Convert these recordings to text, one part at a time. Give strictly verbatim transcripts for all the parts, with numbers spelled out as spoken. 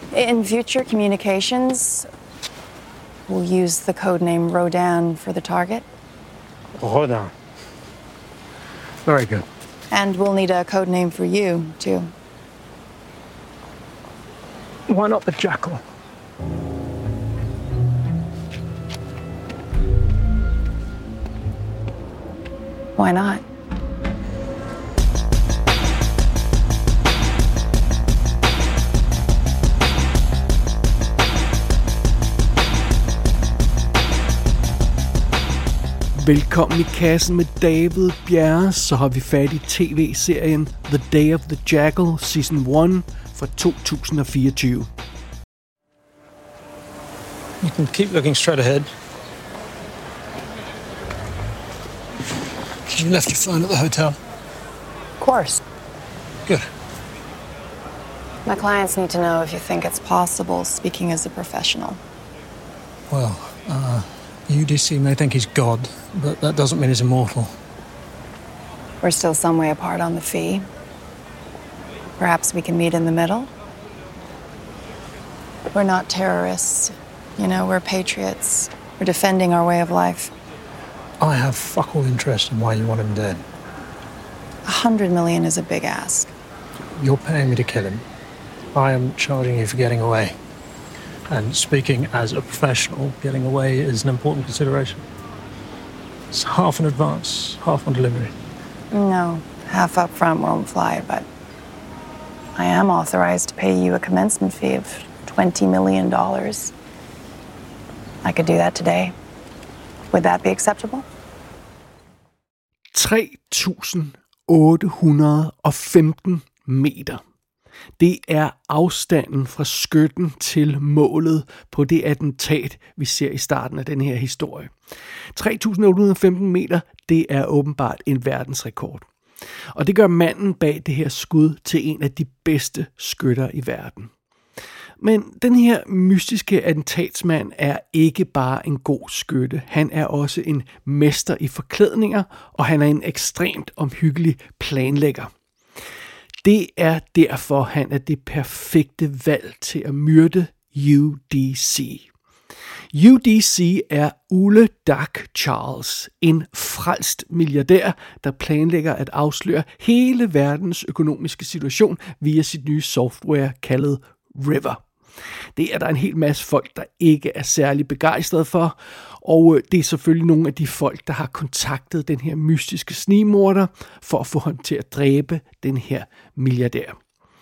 In future communications, we'll use the codename Rodan for the target. Rodan. Very good. And we'll need a codename for you, too. Why not the Jackal? Why not? Velkommen i kassen med David Bjerre, så har vi fat i tv-serien The Day of the Jackal Season one fra to tusind og fireogtyve. You can keep looking straight ahead. You left your phone at the hotel? Of course. Good. My clients need to know if you think it's possible, speaking as a professional. Well, uh... U D C may think he's God, but that doesn't mean he's immortal. We're still some way apart on the fee. Perhaps we can meet in the middle? We're not terrorists. You know, we're patriots. We're defending our way of life. I have fuck all interest in why you want him dead. A hundred million is a big ask. You're paying me to kill him. I am charging you for getting away. And speaking as a professional, getting away is an important consideration. It's half in advance, half on delivery. No, half up front won't fly, but I am authorized to pay you a commencement fee of twenty million dollars. I could do that today. Would that be acceptable? tre tusind otte hundrede og femten meter. Det er afstanden fra skytten til målet på det attentat, vi ser i starten af den her historie. tre tusind otte hundrede og femten meter, det er åbenbart en verdensrekord. Og det gør manden bag det her skud til en af de bedste skytter i verden. Men den her mystiske attentatsmand er ikke bare en god skytte. Han er også en mester i forklædninger, og han er en ekstremt omhyggelig planlægger. Det er derfor, han er det perfekte valg til at myrde U D C. U D C er Ole Dak Charles, en frelst milliardær, der planlægger at afsløre hele verdens økonomiske situation via sit nye software kaldet River. Det er der en hel masse folk, der ikke er særlig begejstrede for, og det er selvfølgelig nogle af de folk, der har kontaktet den her mystiske snigmorder for at få ham til at dræbe den her milliardær.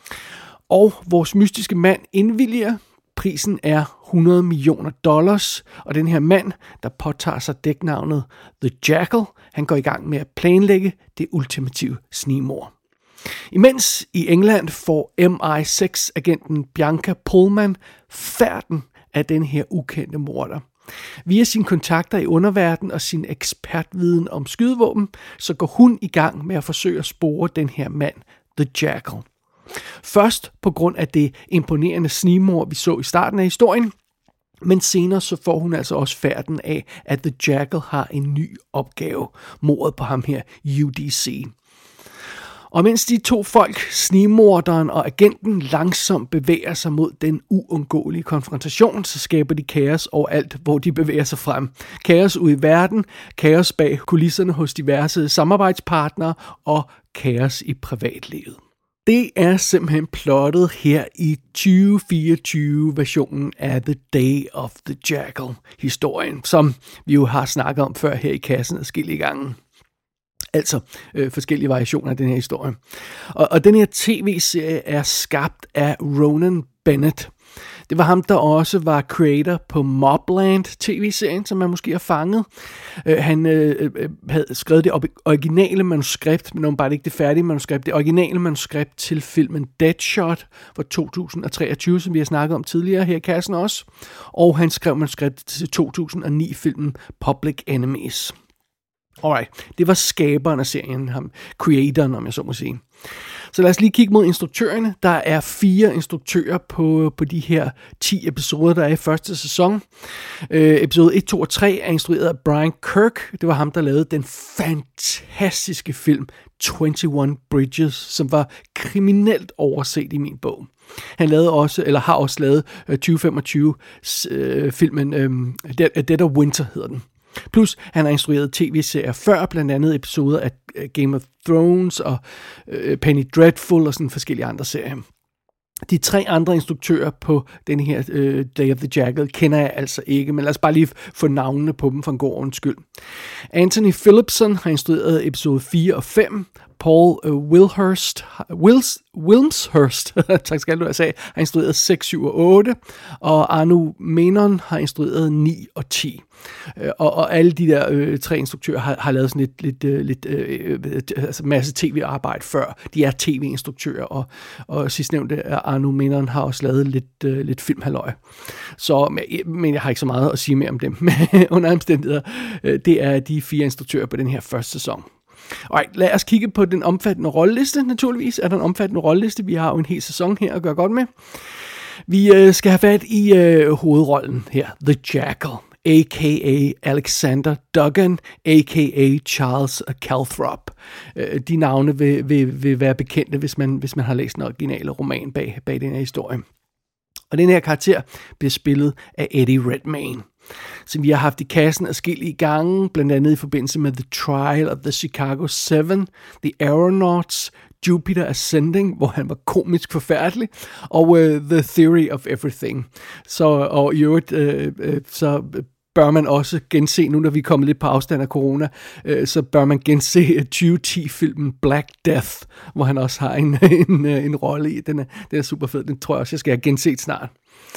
Og vores mystiske mand indvilliger. Prisen er hundrede millioner dollars, og den her mand, der påtager sig dæknavnet The Jackal, han går i gang med at planlægge det ultimative snigmord. Imens i England får M I seks agenten Bianca Pullman færden af den her ukendte morder. Via sine kontakter i underverdenen og sin ekspertviden om skydevåben, så går hun i gang med at forsøge at spore den her mand, The Jackal. Først på grund af det imponerende snigmord, vi så i starten af historien, men senere så får hun altså også færden af, at The Jackal har en ny opgave, mordet på ham her, U D C. Og mens de to folk, snigmorderen og agenten, langsomt bevæger sig mod den uundgåelige konfrontation, så skaber de kaos overalt, hvor de bevæger sig frem. Kaos ude i verden, kaos bag kulisserne hos diverse samarbejdspartnere og kaos i privatlivet. Det er simpelthen plottet her i tyve fireogtyve-versionen af The Day of the Jackal-historien, som vi jo har snakket om før her i kassen adskillige gange. Altså øh, forskellige variationer af den her historie. Og, og den her tv-serie er skabt af Ronan Bennett. Det var ham, der også var creator på Mobland tv-serien, som man måske har fanget. Uh, han uh, havde skrevet det originale manuskript, men bare ikke det færdige manuskript. Det originale manuskript til filmen Deadshot fra to tusind og treogtyve, som vi har snakket om tidligere her i kassen også. Og han skrev manuskriptet til to tusind og ni-filmen Public Enemies. Alright, det var skaberen af serien, ham, creatoren, om jeg så må sige. Så lad os lige kigge mod instruktørerne. Der er fire instruktører på, på de her ti episoder, der er i første sæson. Øh, episode et, to og tre er instrueret af Brian Kirk. Det var ham, der lavede den fantastiske film enogtyve Bridges, som var kriminelt overset i min bog. Han lavede også, eller har også lavet øh, tyve femogtyve øh, filmen øh, Dead of Winter hedder den. Plus han har instrueret tv-serier før, blandt andet episoder af Game of Thrones og øh, Penny Dreadful og sådan forskellige andre serier. De tre andre instruktører på den her uh, Day of the Jackal kender jeg altså ikke, men lad os bare lige få navnene på dem for en god ordens skyld. Anthony Phillipson har instrueret episode fire og fem. Paul uh, Wilhurst, Wils, Wilmshurst tak skal du have sagt, har instrueret seks, syv og otte. Og Arno Menon har instrueret ni og ti. Og, og alle de der øh, tre instruktører har, har lavet sådan lidt, lidt, øh, lidt øh, altså masse tv-arbejde før. De er tv-instruktører, og, og sidstnævnte Arno Menon har også lavet lidt, øh, lidt filmhalløj. Så, men, men jeg har ikke så meget at sige mere om dem. Men under omstændigheder, øh, det er de fire instruktører på den her første sæson. Alright, lad os kigge på den omfattende rolleliste. Naturligvis er der en omfattende rolleliste. Vi har jo en hel sæson her at gøre godt med. Vi øh, skal have fat i øh, hovedrollen her, The Jackal, a k a. Alexander Duggan, a k a. Charles Calthrop. De navne vil, vil, vil være bekendte, hvis man, hvis man har læst en originale roman bag, bag den her historie. Og den her karakter bliver spillet af Eddie Redmayne, som vi har haft i kassen adskillige gange, blandt andet i forbindelse med The Trial of the Chicago Seven, The Aeronauts, Jupiter Ascending, hvor han var komisk forfærdelig, og uh, The Theory of Everything. Så, og i øvrigt, uh, uh, så bør man også gense, nu når vi er kommet lidt på afstand af corona, uh, så bør man gense tyve ti-filmen Black Death, hvor han også har en, en, en rolle i. Den er, den er super fed, den tror jeg også, jeg skal have genset snart.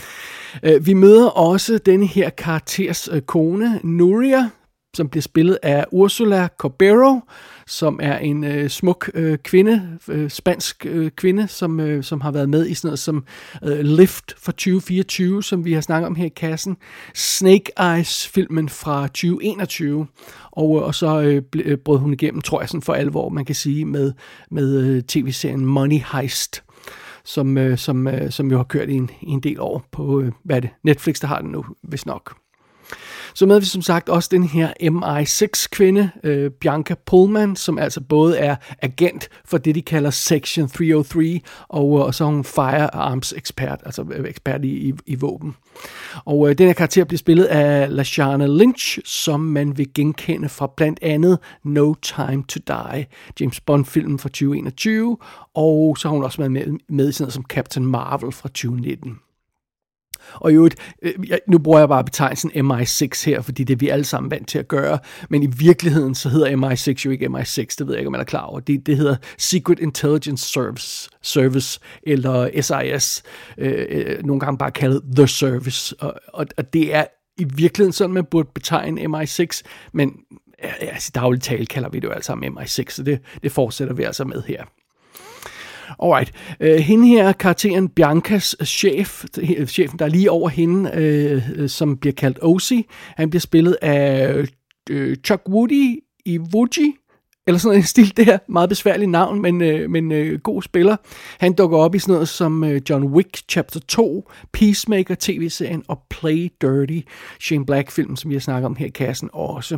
Uh, vi møder også denne her karakters uh, kone, Nuria, som bliver spillet af Ursula Corbero, som er en øh, smuk øh, kvinde, øh, spansk øh, kvinde, som, øh, som har været med i sådan noget som øh, Lift fra tyve fireogtyve, som vi har snakket om her i kassen, Snake Eyes-filmen fra tyve enogtyve, og, og så øh, brød hun igennem, tror jeg, sådan for alvor, man kan sige, med, med øh, tv-serien Money Heist, som, øh, som, øh, som jo har kørt i en, i en del år på, øh, hvad er det, Netflix, der har den nu, vist nok. Så med vi som sagt også den her M I seks kvinde, øh, Bianca Pullman, som altså både er agent for det, de kalder Section tre nul tre, og, og så er hun firearms ekspert, altså ekspert i, i, i våben. Og øh, den her karakter bliver spillet af Lashana Lynch, som man vil genkende fra blandt andet No Time to Die, James Bond-filmen fra tyve enogtyve, og så har hun også været med, med i sådan noget som Captain Marvel fra tyve nitten. Og i øvrigt, nu bruger jeg bare betegnelsen M I seks her, fordi det er vi alle sammen vant til at gøre, men i virkeligheden så hedder M I seks jo ikke M I seks, det ved jeg ikke, om man er klar over. Det, det hedder Secret Intelligence Service, Service eller S I S, øh, nogle gange bare kaldet The Service, og, og, og det er i virkeligheden sådan, man burde betegne M I seks, men altså, dagligt tale kalder vi det jo alle sammen M I seks, så det, det fortsætter vi altså med her. Alright, uh, hende her, karakteren Biancas chef, chefen der er lige over hende, uh, som bliver kaldt O C, han bliver spillet af uh, Chuck Woody i Iwuji, eller sådan en stil der, meget besværligt navn, men, uh, men uh, god spiller. Han dukker op i sådan noget som uh, John Wick Chapter to, Peacemaker tv-serien og Play Dirty, Shane Black-film, som vi har snakket om her i kassen også.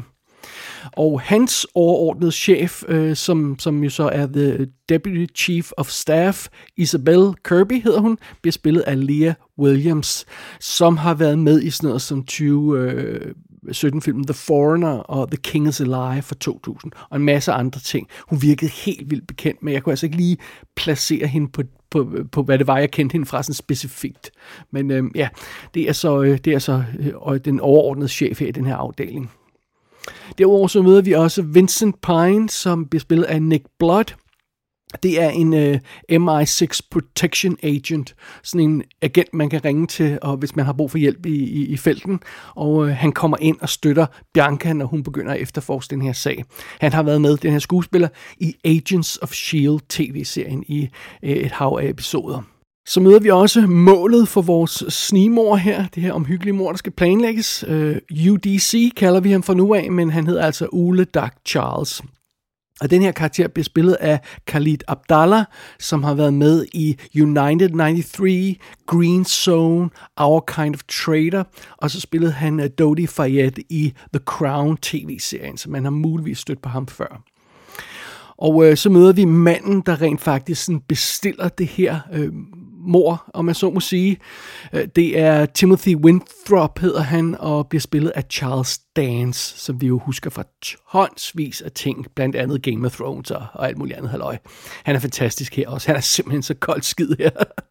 Og hans overordnede chef, øh, som, som jo så er The Deputy Chief of Staff, Isabel Kirby hedder hun, bliver spillet af Leah Williams, som har været med i sådan noget som tyve sytten-filmen The Foreigner og The King is Alive fra to tusind, og en masse andre ting. Hun virkede helt vildt bekendt, men jeg kunne altså ikke lige placere hende på, på, på hvad det var, jeg kendte hende fra sådan specifikt. Men øh, ja, det er så, det er så øh, den overordnede chef her i den her afdeling. Derudover så møder vi også Vincent Pine, som bliver spillet af Nick Blood. Det er en uh, M I seks Protection Agent, sådan en agent, man kan ringe til, og hvis man har brug for hjælp i, i, i felten. Og uh, han kommer ind og støtter Bianca, når hun begynder at efterforske den her sag. Han har været med, den her skuespiller, i Agents of Shield tv-serien i uh, et hav af episoder. Så møder vi også målet for vores snigmord her, det her omhyggelige mord, der skal planlægges. Uh, U D C kalder vi ham fra nu af, men han hedder altså Ole Dag Charles. Og den her karakter bliver spillet af Khalid Abdallah, som har været med i United ninety-three, Green Zone, Our Kind of Traitor, og så spillede han uh, Dodi Fayed i The Crown tv-serien, så man har muligvis stødt på ham før. Og øh, så møder vi manden, der rent faktisk sådan bestiller det her øh, mord, om man så må sige. Øh, det er Timothy Winthrop, hedder han, og bliver spillet af Charles Dance, som vi jo husker fra tonsvis af ting, blandt andet Game of Thrones og, og alt muligt andet halløj. Han er fantastisk her også. Han er simpelthen så kold skid her.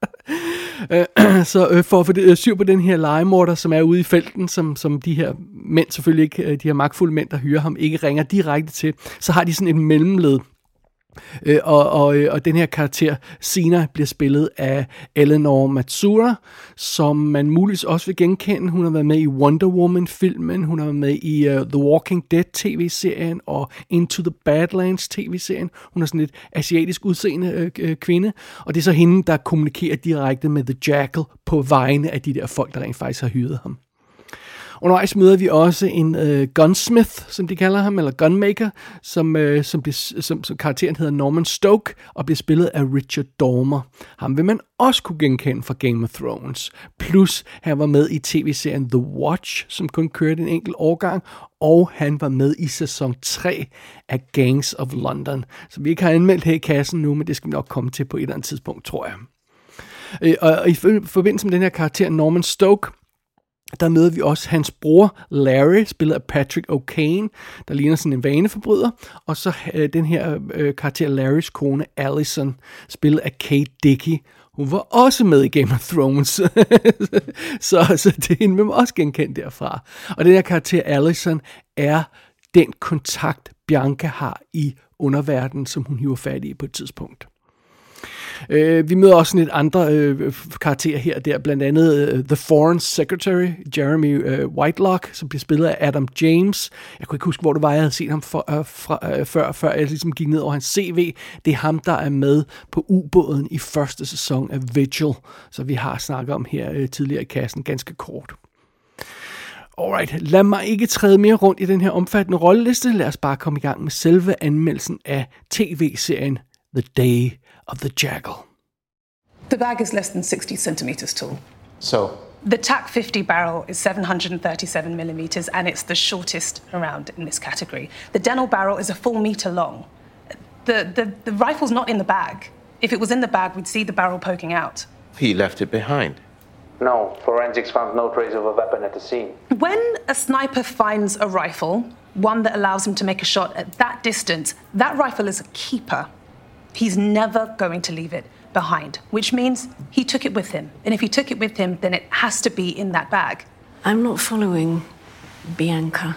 Så øh, for at få det, øh, syv på den her legemorder, som er ude i felten, som, som de her mænd selvfølgelig ikke, de her magtfulde mænd, der hyrer ham, ikke ringer direkte til, så har de sådan et mellemled. Øh, og, og, og den her karakter, Sina, bliver spillet af Eleanor Matsuura, som man muligvis også vil genkende. Hun har været med i Wonder Woman-filmen, hun har været med i uh, The Walking Dead-tv-serien og Into the Badlands-tv-serien. Hun er sådan et asiatisk udseende øh, kvinde, og det er så hende, der kommunikerer direkte med The Jackal på vegne af de der folk, der rent faktisk har hyret ham. Undervejs møder vi også en øh, gunsmith, som de kalder ham, eller gunmaker, som, øh, som, bliver, som, som karakteren hedder Norman Stoke, og bliver spillet af Richard Dormer. Ham vil man også kunne genkende fra Game of Thrones. Plus, han var med i tv-serien The Watch, som kun kørte en enkelt årgang, og han var med i sæson tre af Gangs of London, som vi ikke har anmeldt her i kassen nu, men det skal vi nok komme til på et eller andet tidspunkt, tror jeg. Øh, og, og i forbindelse med den her karakter, Norman Stoke, der møder vi også hans bror Larry, spillet af Patrick O'Kane, der ligner sådan en vaneforbryder, og så øh, den her øh, karakter Larrys kone Allison, spillet af Kate Dickie. Hun var også med i Game of Thrones, så, så det er hende, man også genkende derfra. Og den her karakter Allison er den kontakt, Bianca har i underverdenen, som hun hiver fat i på et tidspunkt. Uh, vi møder også lidt andre uh, karakterer her der, blandt andet uh, The Foreign Secretary, Jeremy uh, Whitelock, som bliver spillet af Adam James. Jeg kunne ikke huske, hvor det var, jeg havde set ham for, uh, fra, uh, før, før jeg ligesom gik ned over hans C V. Det er ham, der er med på ubåden i første sæson af Vigil, så vi har snakket om her uh, tidligere i kassen, ganske kort. Alright, lad mig ikke træde mere rundt i den her omfattende rolleliste. Lad os bare komme i gang med selve anmeldelsen af tv-serien The Day of the Jackal. The bag is less than sixty centimeters tall. So? The T A C fifty barrel is seven hundred thirty-seven millimeters, and it's the shortest around in this category. The Denel barrel is a full meter long. The, the, the rifle's not in the bag. If it was in the bag, we'd see the barrel poking out. He left it behind. No, forensics found no trace of a weapon at the scene. When a sniper finds a rifle, one that allows him to make a shot at that distance, that rifle is a keeper. He's never going to leave it behind, which means he took it with him. And if he took it with him, then it has to be in that bag. I'm not following, Bianca.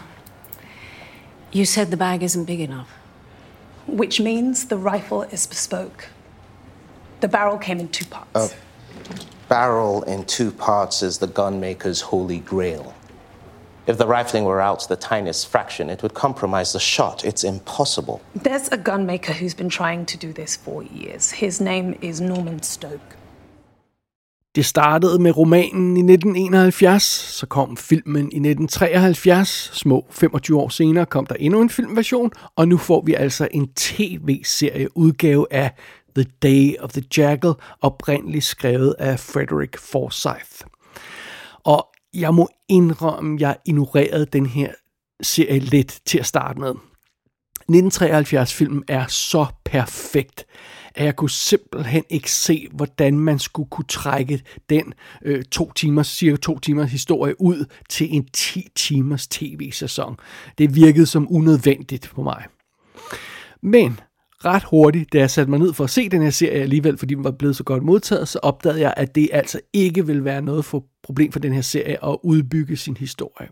You said the bag isn't big enough. Which means the rifle is bespoke. The barrel came in two parts. A barrel in two parts is the gunmaker's holy grail. If the rifling were out to the tiniest fraction, it would compromise the shot. It's impossible. There's a gunmaker who's been trying to do this for years. His name is Norman Stoke. Det startede med romanen i nitten enoghalvfjerds, så kom filmen i nitten treoghalvfjerds. Små femogtyve år senere kom der endnu en filmversion, og nu får vi altså en tv-serie udgave af The Day of the Jackal, oprindeligt skrevet af Frederick Forsyth. Og jeg må indrømme, at jeg ignorerede den her serie lidt til at starte med. nitten treoghalvfjerds-filmen er så perfekt, at jeg kunne simpelthen ikke se, hvordan man skulle kunne trække den øh, to timers, cirka to timers historie ud til en ti timers tv-sæson. Det virkede som unødvendigt på mig. Men ret hurtigt, da jeg satte mig ned for at se den her serie alligevel, fordi den var blevet så godt modtaget, så opdagede jeg, at det altså ikke vil være noget for problem for den her serie at udbygge sin historie.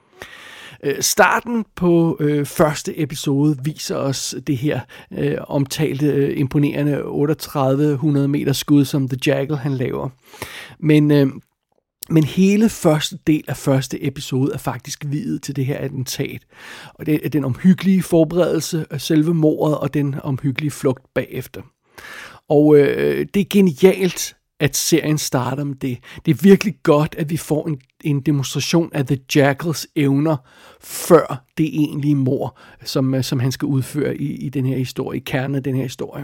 Starten på øh, første episode viser os det her øh, omtalte, øh, imponerende otteogtredive hundrede meter skud, som The Jackal han laver. Men, øh, men hele første del af første episode er faktisk viet til det her attentat. Og det er den omhyggelige forberedelse af selve mordet og den omhyggelige flugt bagefter. Og øh, det er genialt, at serien starter med det. Det er virkelig godt, at vi får en, en demonstration af The Jackals evner, før det egentlige mord, som, som han skal udføre i, i den her historie, i kernen af den her historie.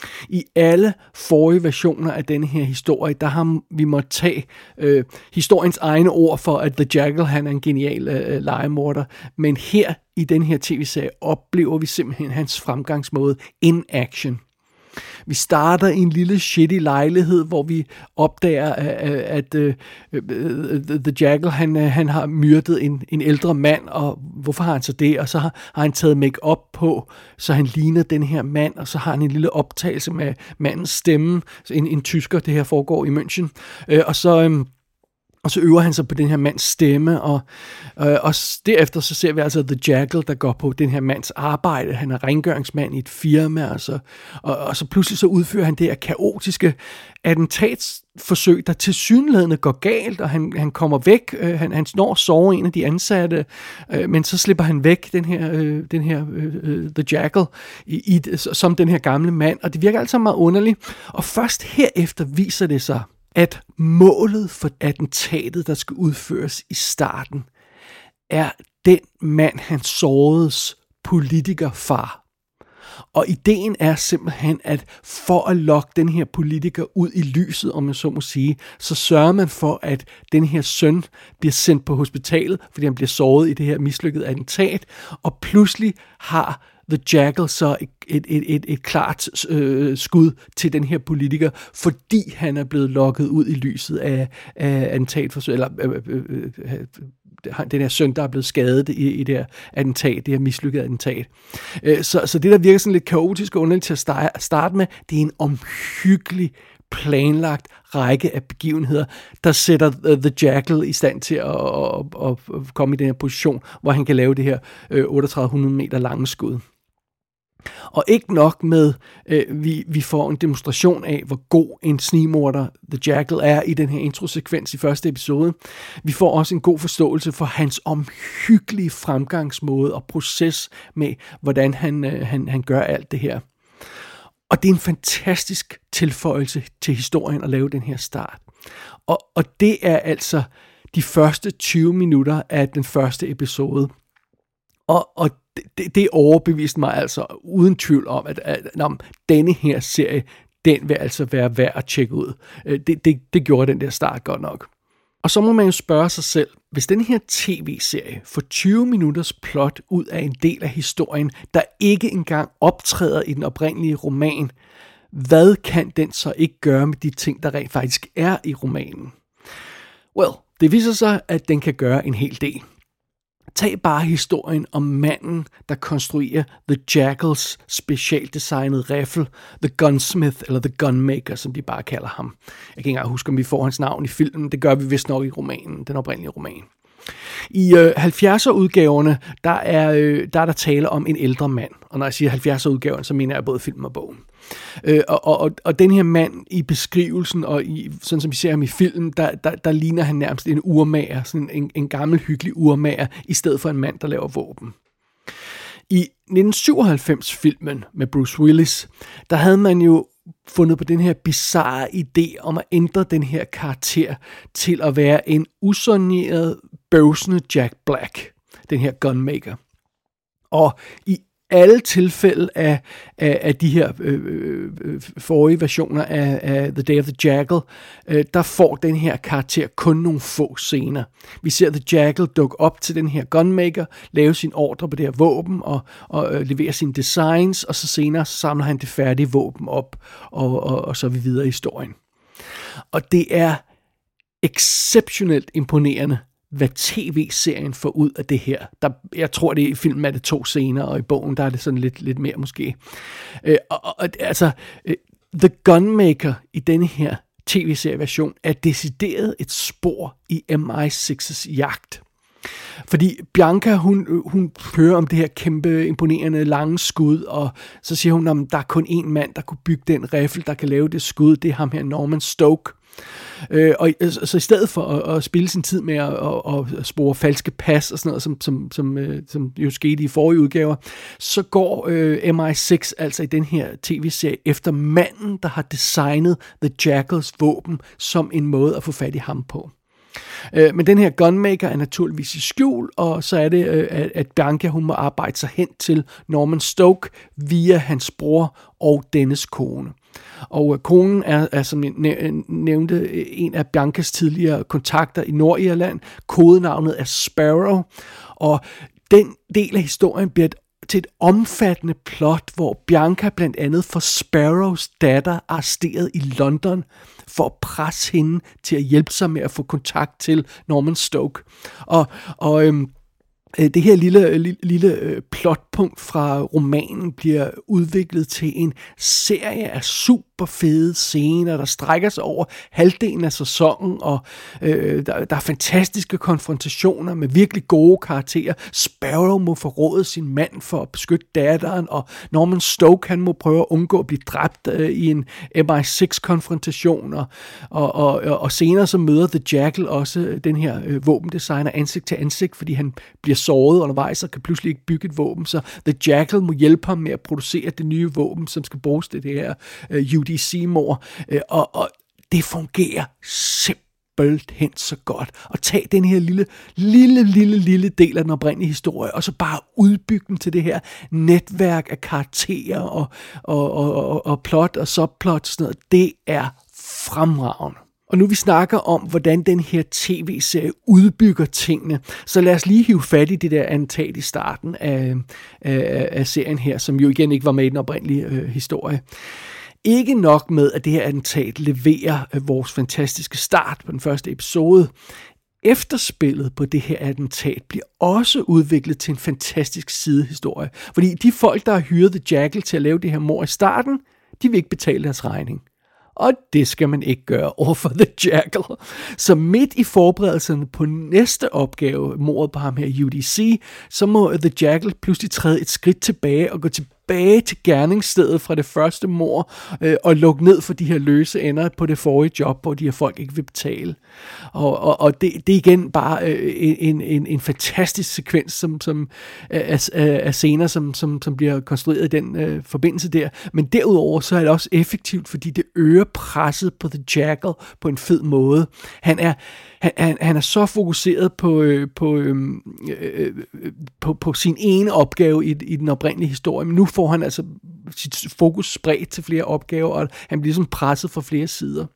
I alle forrige versioner af denne her historie, der har vi måttet tage øh, historiens egne ord for, at The Jackal, han er en genial øh, legemorder. Men her i den her tv-serie oplever vi simpelthen hans fremgangsmåde in action. Vi starter i en lille shitty lejlighed, hvor vi opdager, at, at, at uh, The Jackal, han, han har myrdet en, en ældre mand, og hvorfor har han så det? Og så har, har han taget make-up på, så han ligner den her mand, og så har han en lille optagelse med mandens stemme, en, en tysker, det her foregår i München, uh, og så... Um, Og så øver han sig på den her mands stemme, og, øh, og derefter så ser vi altså The Jackal, der går på den her mands arbejde. Han er rengøringsmand i et firma, og så, og, og så pludselig så udfører han det her kaotiske attentatsforsøg, der tilsyneladende går galt, og han, han kommer væk. Øh, han, han når sover en af de ansatte, øh, men så slipper han væk, den her, øh, den her øh, The Jackal, i, i, som den her gamle mand, og det virker altså meget underligt. Og først herefter viser det sig, at målet for attentatet, der skal udføres i starten, er den mand, han såredes politikerfar. Og ideen er simpelthen, at for at lokke den her politiker ud i lyset, om man så må sige, så sørger man for, at den her søn bliver sendt på hospitalet, fordi han bliver såret i det her mislykkede attentat, og pludselig har The Jackal så et, et, et, et, et klart øh, skud til den her politiker, fordi han er blevet lokket ud i lyset af, af attentatforsøg, eller øh, øh, øh, den her søn, der er blevet skadet i, i det her attentat, det her mislykkede attentat. Øh, så, så det, der virker sådan lidt kaotisk og underligt til at starte med, det er en omhyggelig planlagt række af begivenheder, der sætter The Jackal i stand til at, at, at, at komme i den her position, hvor han kan lave det her øh, otteogtredive hundrede meter lange skud. Og ikke nok med, øh, vi, vi får en demonstration af, hvor god en snigmorder The Jackal er i den her introsekvens i første episode. Vi får også en god forståelse for hans omhyggelige fremgangsmåde og proces med, hvordan han, øh, han, han gør alt det her. Og det er en fantastisk tilføjelse til historien at lave den her start. Og, og det er altså de første tyve minutter af den første episode. Og, og det, det overbeviste mig altså uden tvivl om, at, at, at denne her serie, den vil altså være værd at tjekke ud. Det, det, det gjorde den der start godt nok. Og så må man jo spørge sig selv, hvis den her tv-serie får tyve minutters plot ud af en del af historien, der ikke engang optræder i den oprindelige roman, hvad kan den så ikke gøre med de ting, der rent faktisk er i romanen? Well, det viser sig, at den kan gøre en hel del. Tag bare historien om manden, der konstruerer The Jackals specialdesignede riffel, The Gunsmith, eller The Gunmaker, som de bare kalder ham. Jeg kan ikke engang huske, om vi får hans navn i filmen. Det gør vi vist nok i romanen, den oprindelige roman. I øh, halvfjerdser-udgaverne, der er, øh, der er der tale om en ældre mand. Og når jeg siger halvfjerdser-udgaverne, så mener jeg både film og bogen. Øh, og, og, og den her mand i beskrivelsen, og i, sådan som vi ser ham i filmen, der, der, der ligner han nærmest en urmager, sådan en, en gammel, hyggelig urmager, i stedet for en mand, der laver våben. I nitten syvoghalvfems-filmen med Bruce Willis, der havde man jo fundet på den her bizarre idé om at ændre den her karakter til at være en usoneret, bøvsende Jack Black, den her gunmaker. Og i alle tilfælde af, af, af de her øh, øh, forrige versioner af, af The Day of the Jackal, øh, der får den her karakter kun nogle få scener. Vi ser The Jackal dukke op til den her gunmaker, lave sin ordre på det her våben og, og øh, levere sine designs, og så senere så samler han det færdige våben op, og, og, og så er vi videre i historien. Og det er exceptionelt imponerende, hvad tv-serien får ud af det her. Der, jeg tror, det i filmen er det to scener, og i bogen, der er det sådan lidt, lidt mere måske. Øh, og, og, altså, øh, The Gunmaker i denne her tv-serieversion er decideret et spor i M I seks jagt. Fordi Bianca, hun, hun hører om det her kæmpe, imponerende, lange skud, og så siger hun, at der er kun én mand, der kunne bygge den riffel, der kan lave det skud. Det er ham her, Norman Stoke. Øh, og så i stedet for at, at spille sin tid med at, at, at spore falske pas og sådan noget, som, som, som, som jo skete i forrige udgaver, så går øh, M I seks altså i den her tv-serie efter manden, der har designet The Jackals våben som en måde at få fat i ham på. Øh, men den her gunmaker er naturligvis i skjul, og så er det, øh, at, at Bianca hun må arbejde sig hen til Norman Stoke via hans bror og dennes kone. Og øh, konen er, er, som jeg nævnte, en af Biancas tidligere kontakter i Nordirland. Kodenavnet er Sparrow, og den del af historien bliver et til et omfattende plot, hvor Bianca blandt andet får Sparrows datter arresteret i London for at presse hende til at hjælpe sig med at få kontakt til Norman Stoke. Og, og øhm, det her lille, lille, lille plotpunkt fra romanen bliver udviklet til en serie af super fede scener, der strækker sig over halvdelen af sæsonen, og øh, der, der er fantastiske konfrontationer med virkelig gode karakterer. Sparrow må forråde sin mand for at beskytte datteren, og Norman Stoke han må prøve at undgå at blive dræbt øh, i en M I seks konfrontation, og, og, og, og senere så møder The Jackal også den her øh, våbendesigner ansigt til ansigt, fordi han bliver såret undervejs og kan pludselig ikke bygge et våben, så The Jackal må hjælpe ham med at producere det nye våben, som skal bruges til det her uh, U D C-mord, uh, og, og det fungerer simpelthen så godt. Og tag den her lille, lille, lille, lille del af den oprindelige historie, og så bare udbygge den til det her netværk af karakterer og, og, og, og, og plot og subplot og sådan noget. Det er fremragende. Og nu vi snakker om, hvordan den her tv-serie udbygger tingene, så lad os lige hive fat i det der antat i starten af, af, af serien her, som jo igen ikke var med i den oprindelige øh, historie. Ikke nok med, at det her attentat leverer øh, vores fantastiske start på den første episode. Efterspillet på det her attentat bliver også udviklet til en fantastisk sidehistorie. Fordi de folk, der har hyret The Jackal til at lave det her mord i starten, de vil ikke betale deres regning. Og det skal man ikke gøre over for The Jackal. Så midt i forberedelserne på næste opgave, mordet på ham her U D C, så må The Jackal pludselig træde et skridt tilbage og gå tilbage til gerningsstedet fra det første mord øh, og lukke ned for de her løse ender på det forrige job, hvor de her folk ikke vil betale. Og, og, og det, det er igen bare øh, en, en, en fantastisk sekvens som, som, af, af scener, som, som, som bliver konstrueret i den øh, forbindelse der. Men derudover så er det også effektivt, fordi det øger presset på The Jackal på en fed måde. Han er Han, han, han er så fokuseret på, øh, på, øh, øh, på, på sin ene opgave i, i den oprindelige historie, men nu får han altså sit fokus spredt til flere opgaver, og han bliver sådan presset fra flere sider.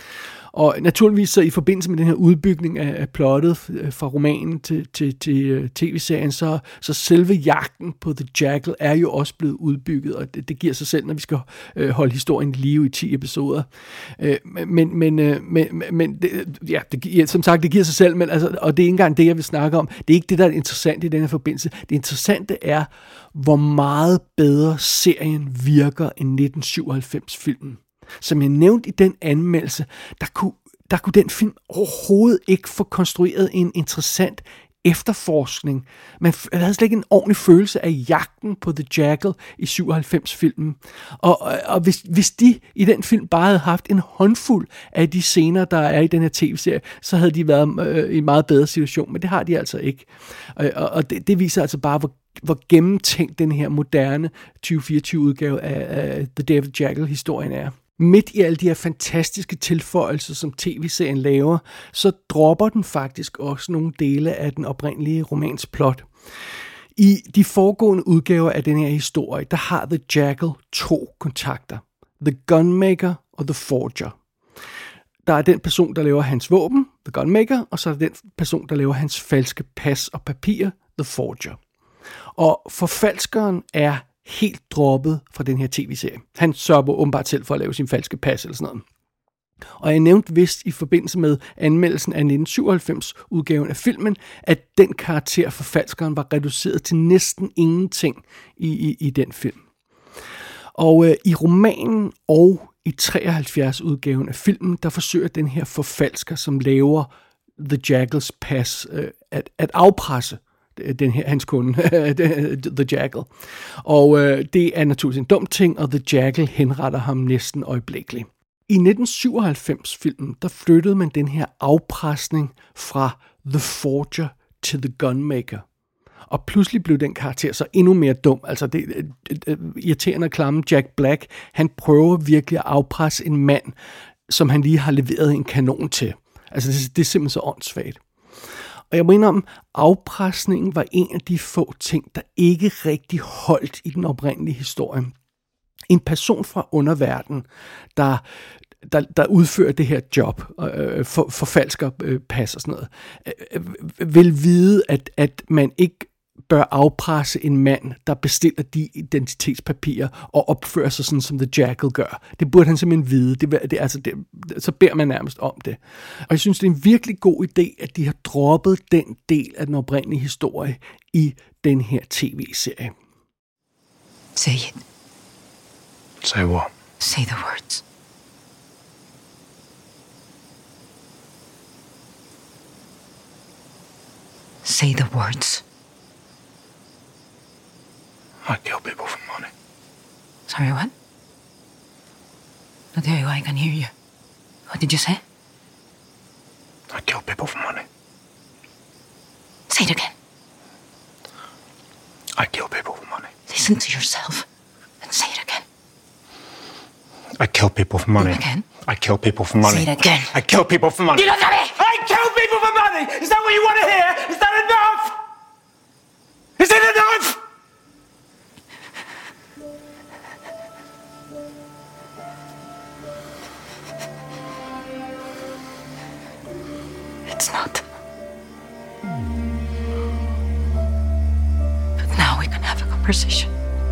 Og naturligvis så i forbindelse med den her udbygning af, af plottet fra romanen til, til, til tv-serien, så, så selve jagten på The Jackal er jo også blevet udbygget, og det, det giver sig selv, når vi skal øh, holde historien i live i ti episoder. Øh, men men, øh, men, men det, ja, det, som sagt, det giver sig selv, men altså, og det er ikke engang det, jeg vil snakke om. Det er ikke det, der er interessant i denne forbindelse. Det interessante er, hvor meget bedre serien virker end nitten syvoghalvfems-filmen. Som jeg nævnte i den anmeldelse, der kunne, der kunne den film overhovedet ikke få konstrueret en interessant efterforskning. Man havde slet ikke en ordentlig følelse af jagten på The Jackal i syvoghalvfems-filmen. Og, og hvis, hvis de i den film bare havde haft en håndfuld af de scener, der er i den her tv-serie, så havde de været øh, i en meget bedre situation, men det har de altså ikke. Og, og det, det viser altså bare, hvor hvor gennemtænkt den her moderne tyve fireogtyve-udgave af, af The Day of the Jackal-historien er. Midt i alle de her fantastiske tilføjelser, som tv-serien laver, så dropper den faktisk også nogle dele af den oprindelige romans plot. I de foregående udgaver af den her historie, der har The Jackal to kontakter. The Gunmaker og The Forger. Der er den person, der laver hans våben, The Gunmaker, og så er der den person, der laver hans falske pas og papirer, The Forger. Og forfalskeren er helt droppet fra den her tv-serie. Han sørger åbenbart selv for at lave sin falske pas eller sådan noget. Og jeg nævnte vist i forbindelse med anmeldelsen af nitten syvoghalvfems-udgaven af filmen, at den karakter forfalskeren var reduceret til næsten ingenting i, i, i den film. Og øh, i romanen og i treoghalvfjerds-udgaven af filmen, der forsøger den her forfalsker, som laver The Jackals pas, øh, at, at afpresse den her, hans kunde, The Jackal. Og øh, det er naturligvis en dum ting, og The Jackal henretter ham næsten øjeblikkeligt. I nitten syvoghalvfems-filmen, der flyttede man den her afpresning fra The Forger til The Gunmaker. Og pludselig blev den karakter så endnu mere dum. Altså det, det, det irriterende klamme Jack Black, han prøver virkelig at afpresse en mand, som han lige har leveret en kanon til. Altså, det, det er simpelthen så åndssvagt. Og jeg må indrømme, afpresningen var en af de få ting, der ikke rigtig holdt i den oprindelige historie. En person fra underverdenen, der, der, der udfører det her job, øh, for, forfalsker øh, pas og sådan noget, øh, vil vide, at, at man ikke bør afpresse en mand, der bestiller de identitetspapirer og opfører sig sådan, som The Jackal gør. Det burde han simpelthen vide. Det, det, altså, det, så beder man nærmest om det. Og jeg synes, det er en virkelig god idé, at de har droppet den del af den oprindelige historie i den her tv-serie. Say it. Say what? Say the words. Say the words. I kill people for money. Sorry, what? I'll tell you, I can hear you. What did you say? I kill people for money. Say it again. I kill people for money. Listen to yourself and say it again. I kill people for money. Again? I kill people for money. Say it again. I kill people for money. You don't have it! I kill people for money! Is that what you want to hear? Is that enough? Is it enough? It's not. But now we can have a conversation.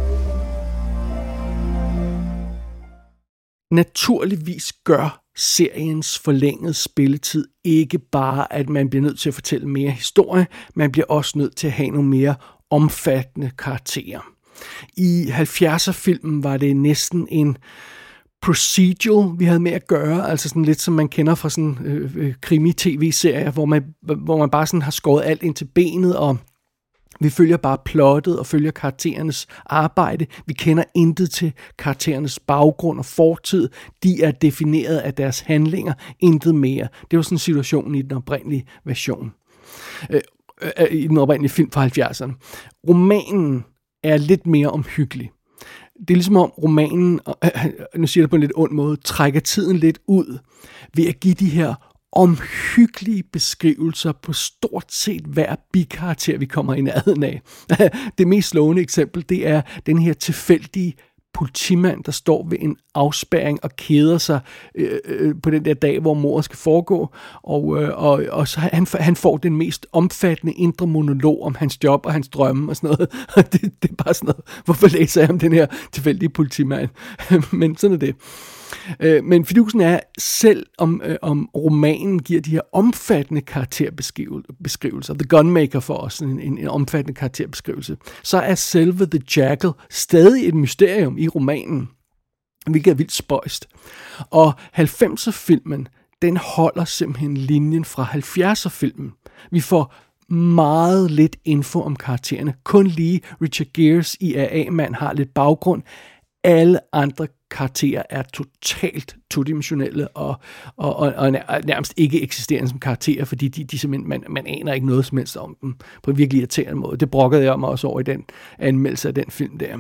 Naturligvis gør seriens forlængede spilletid ikke bare, at man bliver nødt til at fortælle mere historie, man bliver også nødt til at have nogle mere omfattende karakterer. I halvfjerdser-filmen var det næsten en procedural, vi havde med at gøre, altså sådan lidt som man kender fra sådan øh, krimi-tv-serier, hvor man, hvor man bare sådan har skåret alt ind til benet, og vi følger bare plottet og følger karakterernes arbejde. Vi kender intet til karakterernes baggrund og fortid. De er defineret af deres handlinger, intet mere. Det var sådan situationen i den oprindelige version. Øh, øh, I den oprindelige film fra halvfjerdserne. Romanen er lidt mere omhyggelig. Det er ligesom om romanen, øh, nu siger jeg det på en lidt ond måde, trækker tiden lidt ud ved at give de her omhyggelige beskrivelser på stort set hver bikarakter, vi kommer i nærheden af. Det mest slående eksempel, det er den her tilfældige politimand, der står ved en afspærring og keder sig øh, øh, på den der dag, hvor mordet skal foregå, og, øh, og, og så han, han får den mest omfattende indre monolog om hans job og hans drømme og sådan noget. det, det er bare sådan noget, hvorfor læser jeg om den her tilfældige politimand? Men sådan er det. Men fidusen er, selv om, øh, om romanen giver de her omfattende karakterbeskrivelser, The Gunmaker for os en, en, en omfattende karakterbeskrivelse, så er selve The Jackal stadig et mysterium i romanen, hvilket er vildt spøjst. Og halvfemser-filmen, den holder simpelthen linjen fra halvfjerdser-filmen. Vi får meget lidt info om karaktererne. Kun lige Richard Gere's I R A-mand har lidt baggrund. Alle andre karakterer er totalt todimensionelle og, og, og, og nærmest ikke eksisterende som karakterer, fordi de, de simpelthen, man, man aner ikke noget som helst om dem på en virkelig irriterende måde. Det brokkede jeg mig også over i den anmeldelse af den film der.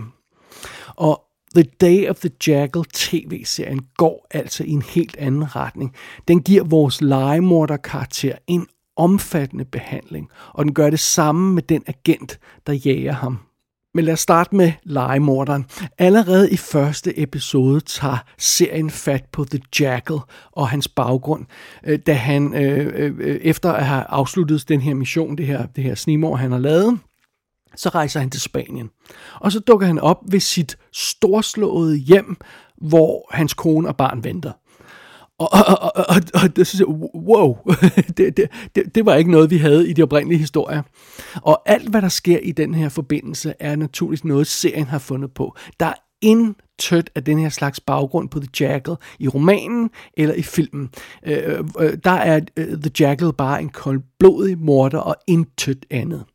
Og The Day of the Jackal tv-serien går altså i en helt anden retning. Den giver vores legemorderkarakter en omfattende behandling, og den gør det samme med den agent, der jager ham. Men lad os starte med legemorderen. Allerede i første episode tager serien fat på The Jackal og hans baggrund, da han øh, øh, efter at have afsluttet den her mission, det her, det her snigmord, han har lavet, så rejser han til Spanien. Og så dukker han op ved sit storslåede hjem, hvor hans kone og barn venter. Og, og, og, og, og det synes jeg, wow, det, det, det, det var ikke noget, vi havde i de oprindelige historier. Og alt, hvad der sker i den her forbindelse, er naturligvis noget, serien har fundet på. Der er intet af den her slags baggrund på The Jackal i romanen eller i filmen. Øh, øh, der er øh, The Jackal bare en koldblodig morder og intet andet.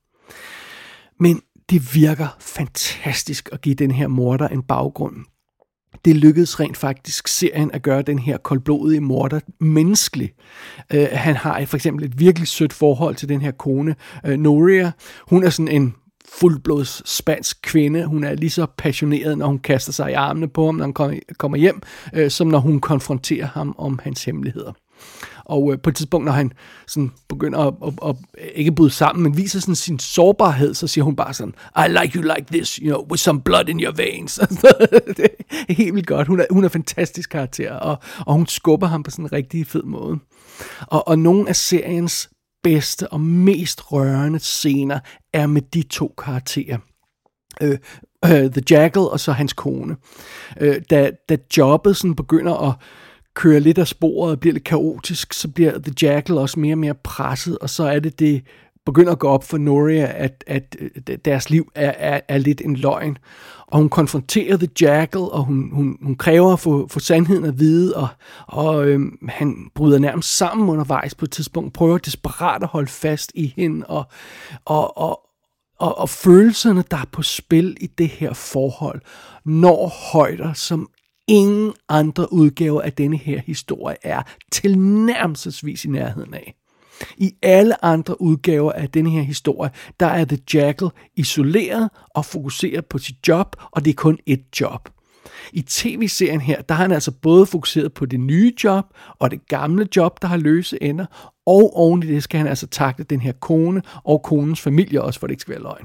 Men det virker fantastisk at give den her morder en baggrund. Det lykkedes rent faktisk serien at gøre den her koldblodige morder menneskelig. Uh, han har for eksempel et virkelig sødt forhold til den her kone, uh, Noria. Hun er sådan en fuldblods spansk kvinde. Hun er lige så passioneret, når hun kaster sig i armene på ham, når han kommer hjem, uh, som når hun konfronterer ham om hans hemmeligheder. Og øh, på et tidspunkt, når han sådan begynder at, at, at, at ikke bryde sammen, men viser sådan sin sårbarhed, så siger hun bare sådan, I like you like this, you know, with some blood in your veins. Det er helt vildt godt. Hun er, hun er fantastisk karakter, og, og hun skubber ham på sådan en rigtig fed måde. Og, og nogle af seriens bedste og mest rørende scener er med de to karakterer. Uh, uh, The Jackal og så hans kone. Uh, da, da jobbet sådan begynder at køre lidt af sporet og bliver lidt kaotisk, så bliver The Jackal også mere og mere presset, og så er det det begynder at gå op for Noria, at, at deres liv er, er, er lidt en løgn. Og hun konfronterer The Jackal, og hun, hun, hun kræver at få, få sandheden at vide, og, og øhm, han bryder nærmest sammen undervejs på et tidspunkt, prøver desperat at holde fast i hende, og, og, og, og, og følelserne, der er på spil i det her forhold, når højder, som ingen andre udgaver af denne her historie er tilnærmelsesvis i nærheden af. I alle andre udgaver af denne her historie, der er The Jackal isoleret og fokuseret på sit job, og det er kun et job. I tv-serien her, der har han altså både fokuseret på det nye job, og det gamle job, der har løse ender, og oven i det skal han altså takle den her kone, og konens familie også, for det ikke skal være løgn.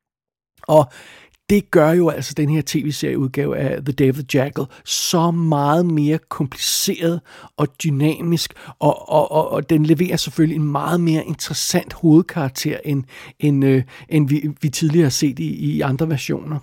Og det gør jo altså den her tv-serieudgave af The Day of the Jackal så meget mere kompliceret og dynamisk, og, og, og, og den leverer selvfølgelig en meget mere interessant hovedkarakter, end, end, øh, end vi, vi tidligere har set i, i andre versioner.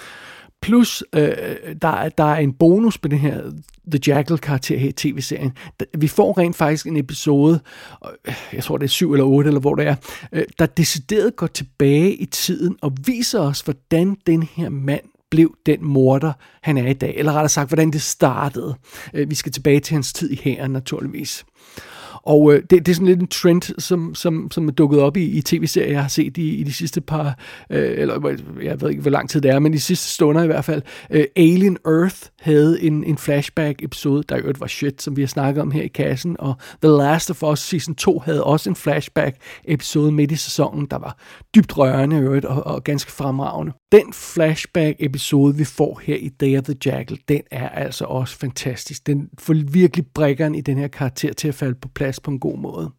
Plus, øh, der, der er en bonus på den her The Jackal-karakter her i tv-serien. Vi får rent faktisk en episode, jeg tror det er syv eller otte, eller hvor det er, øh, der decideret går tilbage i tiden og viser os, hvordan den her mand blev den morder, han er i dag. Eller rettere sagt, hvordan det startede. Øh, vi skal tilbage til hans tid i hæren, naturligvis. Og øh, det, det er sådan lidt en trend, som, som, som er dukket op i, i tv-serier, jeg har set i, i de sidste par, øh, eller jeg ved ikke, hvor lang tid det er, men de sidste stunder i hvert fald. Øh, Alien Earth havde en, en flashback-episode, der jo var shit, som vi har snakket om her i kassen, og The Last of Us Season to havde også en flashback-episode midt i sæsonen, der var dybt rørende øvrigt, og, og ganske fremragende. Den flashback-episode, vi får her i Day of the Jackal, den er altså også fantastisk. Den får virkelig brækkeren i den her karakter til at falde på plads på en god måde.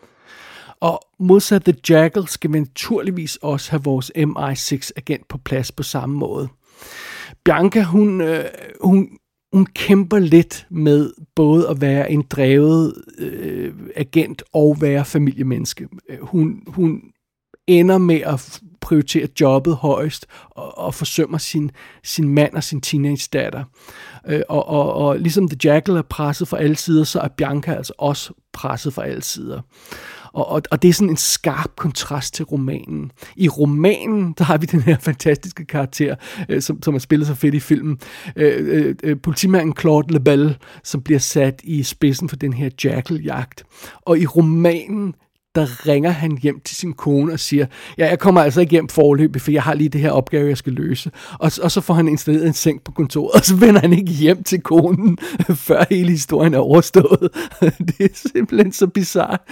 Og modsat The Jackal skal vi naturligvis også have vores M I seks agent på plads på samme måde. Bianca, hun, øh, hun, hun kæmper lidt med både at være en drevet øh, agent og være familiemenneske. Hun, hun ender med at prioritere jobbet højst og, og forsømmer sin, sin mand og sin teenage-datter. Øh, og, og, og ligesom The Jackal er presset fra alle sider, så er Bianca altså også presset fra alle sider. Og, og, og det er sådan en skarp kontrast til romanen. I romanen, der har vi den her fantastiske karakter, øh, som, som er spillet så fedt i filmen. Øh, øh, politimanden Claude Lebel, som bliver sat i spidsen for den her Jackal-jagt. Og i romanen, der ringer han hjem til sin kone og siger, ja, jeg kommer altså ikke hjem foreløbig, for jeg har lige det her opgave, jeg skal løse. Og, og så får han installeret en seng på kontoret, og så vender han ikke hjem til konen, før hele historien er overstået. Det er simpelthen så bizarrt.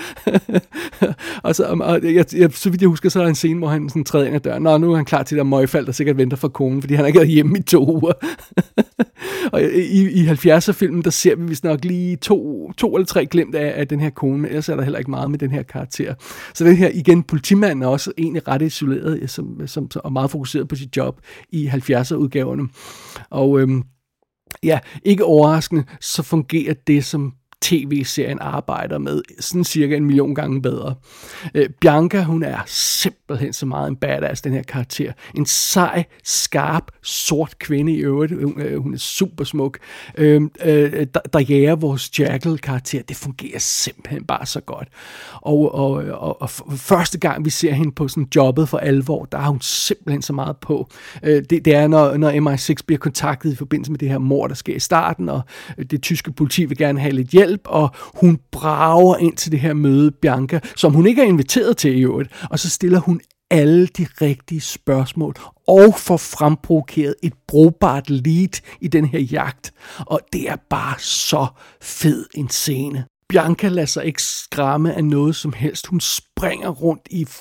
Og så, og jeg, jeg, så vidt jeg husker, så er der en scene, hvor han sådan træder ind ad døren. Nå, nu er han klar til det møgfald, der sikkert venter for konen, fordi han har ikke været hjemme i to uger. Og i, i halvfjerdser-filmen, der ser vi vist nok lige to, to eller tre glimt af, af den her kone, men ellers er der heller ikke meget med den her karakter. Så den her, igen, politimanden er også egentlig ret isoleret, som, som, og meget fokuseret på sit job i halvfjerdser-udgaverne. Og øhm, ja, ikke overraskende, så fungerer det, som tv-serien arbejder med, sådan cirka en million gange bedre. Øh, Bianca, hun er simpelthen så meget en badass, den her karakter. En sej, skarp, sort kvinde i øvrigt. Hun, øh, hun er super smuk. Øh, øh, der, der jager vores Jackal-karakter. Det fungerer simpelthen bare så godt. Og, og, og, og første gang, vi ser hende på sådan jobbet for alvor, der har hun simpelthen så meget på. Øh, det, det er, når, når M I seks bliver kontaktet i forbindelse med det her mord, der sker i starten, og det tyske politi vil gerne have lidt hjælp, og hun brager ind til det her møde, Bianca, som hun ikke er inviteret til i øvrigt, og så stiller hun alle de rigtige spørgsmål, og får fremprovokeret et brugbart lead i den her jagt, og det er bare så fed en scene. Bianca lader sig ikke skræmme af noget som helst. Hun springer rundt i fuld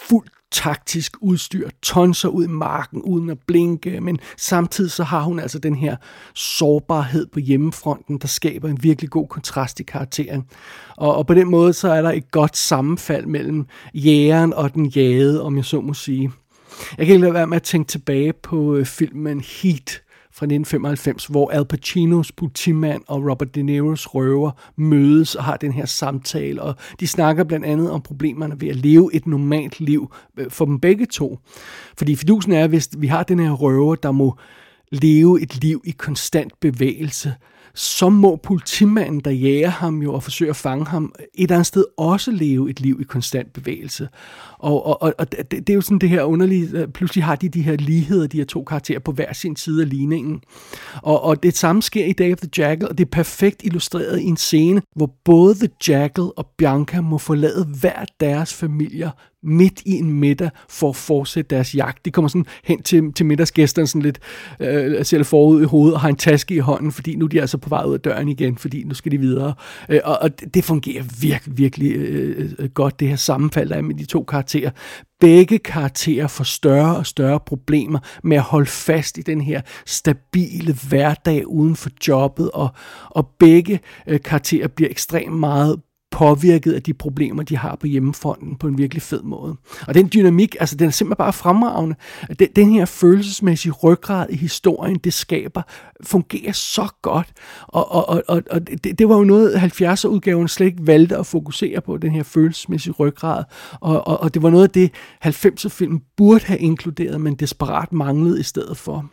taktisk udstyr, tonser ud i marken uden at blinke, men samtidig så har hun altså den her sårbarhed på hjemmefronten, der skaber en virkelig god kontrast i karakteren. Og, og på den måde så er der et godt sammenfald mellem jægeren og den jagede, om jeg så må sige. Jeg kan ikke lade være med at tænke tilbage på øh, filmen Heat fra nitten femoghalvfems, hvor Al Pacinos politimand og Robert De Niro's røver mødes og har den her samtale, og de snakker blandt andet om problemerne ved at leve et normalt liv for dem begge to. Fordi fidusen er, hvis vi har den her røver, der må leve et liv i konstant bevægelse, så må politimanden, der jager ham jo og forsøger at fange ham, et eller andet sted også leve et liv i konstant bevægelse. Og, og, og det, det er jo sådan det her underlige, pludselig har de de her ligheder, de her to karakterer på hver sin side af ligningen. Og, og det samme sker i Day of the Jackal, og det er perfekt illustreret i en scene, hvor både The Jackal og Bianca må forlade hver deres familier midt i en middag for at fortsætte deres jagt. De kommer sådan hen til, til middagsgæsterne sådan lidt øh, selv forud i hovedet og har en taske i hånden, fordi nu er de altså på vej ud af døren igen, fordi nu skal de videre. Øh, og, og det fungerer virkelig, virkelig øh, godt, det her sammenfald, der er med de to karakterer. Begge karakterer får større og større problemer med at holde fast i den her stabile hverdag uden for jobbet, og, og begge øh, karakterer bliver ekstremt meget påvirket af de problemer, de har på hjemmefronten på en virkelig fed måde. Og den dynamik, altså den er simpelthen bare fremragende. Den, den her følelsesmæssige ryggrad i historien, det skaber, fungerer så godt. Og, og, og, og det, det var jo noget, halvfjerdser-udgaven slet ikke valgte at fokusere på, den her følelsesmæssige ryggrad. Og, og, og det var noget af det, halvfemser-filmen burde have inkluderet, men desperat manglede i stedet for.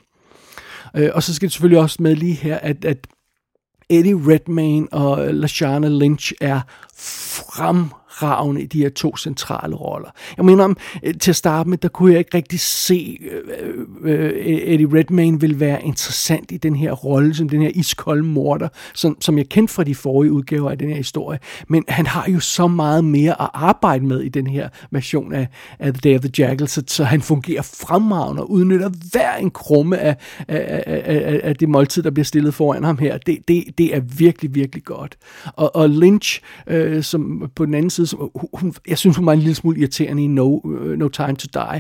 Og så skal det selvfølgelig også med lige her, at, at Eddie Redmayne og Lashana Lynch er fremragende i de her to centrale roller. Jeg mener om, til at starte med, der kunne jeg ikke rigtig se, øh, øh, Eddie Redmayne ville være interessant i den her rolle, som den her iskolde morder, som, som jeg kendte fra de forrige udgaver af den her historie. Men han har jo så meget mere at arbejde med i den her version af, af The Day of the Jackal, så, så han fungerer fremragende og udnytter hver en krumme af, af, af, af det måltid, der bliver stillet foran ham her. Det, det, det er virkelig, virkelig godt. Og, og Lynch, øh, som på den anden side, som, hun, jeg synes, hun var en lille smule irriterende i No, uh, No Time to Die.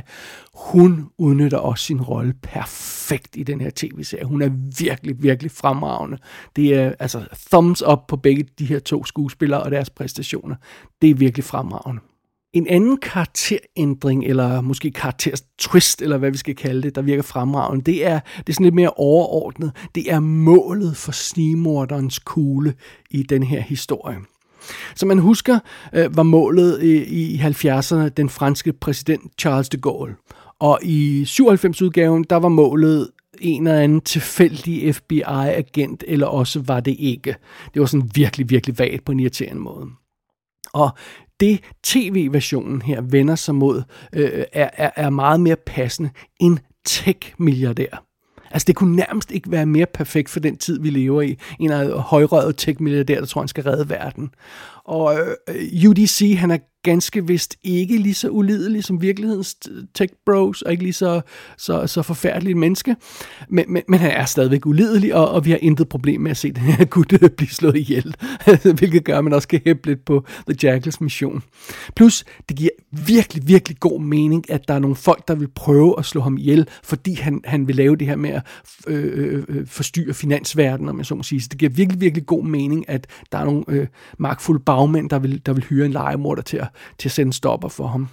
Hun udnytter også sin rolle perfekt i den her tv-serie. Hun er virkelig, virkelig fremragende. Det er altså thumbs up på begge de her to skuespillere og deres præstationer. Det er virkelig fremragende. En anden karakterændring, eller måske karaktertwist, eller hvad vi skal kalde det, der virker fremragende, det er, det er sådan lidt mere overordnet. Det er målet for snigmorderens kugle i den her historie. Som man husker, var målet i halvfjerdserne den franske præsident Charles de Gaulle. Og i syvoghalvfems-udgaven, der var målet en eller anden tilfældig F B I-agent, eller også var det ikke. Det var sådan virkelig, virkelig vagt på en irriterende måde. Og det tv-versionen her vender sig mod, øh, er, er, er meget mere passende. En tech-milliardær. Altså det kunne nærmest ikke være mere perfekt for den tid, vi lever i. En af højrøget tech-milliardær, der tror, han skal redde verden. Og øh, U D C, han er ganske vist ikke lige så ulidelig som virkelighedens tech-bros, og ikke lige så, så, så forfærdelig menneske. Men, men, men han er stadigvæk ulidelig, og, og vi har intet problem med at se den her gut blive slået ihjel. Hvilket gør, at man også kan hæppe lidt på The Jackals mission. Plus, det giver virkelig, virkelig god mening, at der er nogle folk, der vil prøve at slå ham ihjel, fordi han, han vil lave det her med at øh, øh, forstyrre finansverdenen, om jeg så må sige. Så det giver virkelig, virkelig god mening, at der er nogle øh, magtfulde bagmænd, der vil, der vil hyre en legemorder til at, til at sende stopper for ham.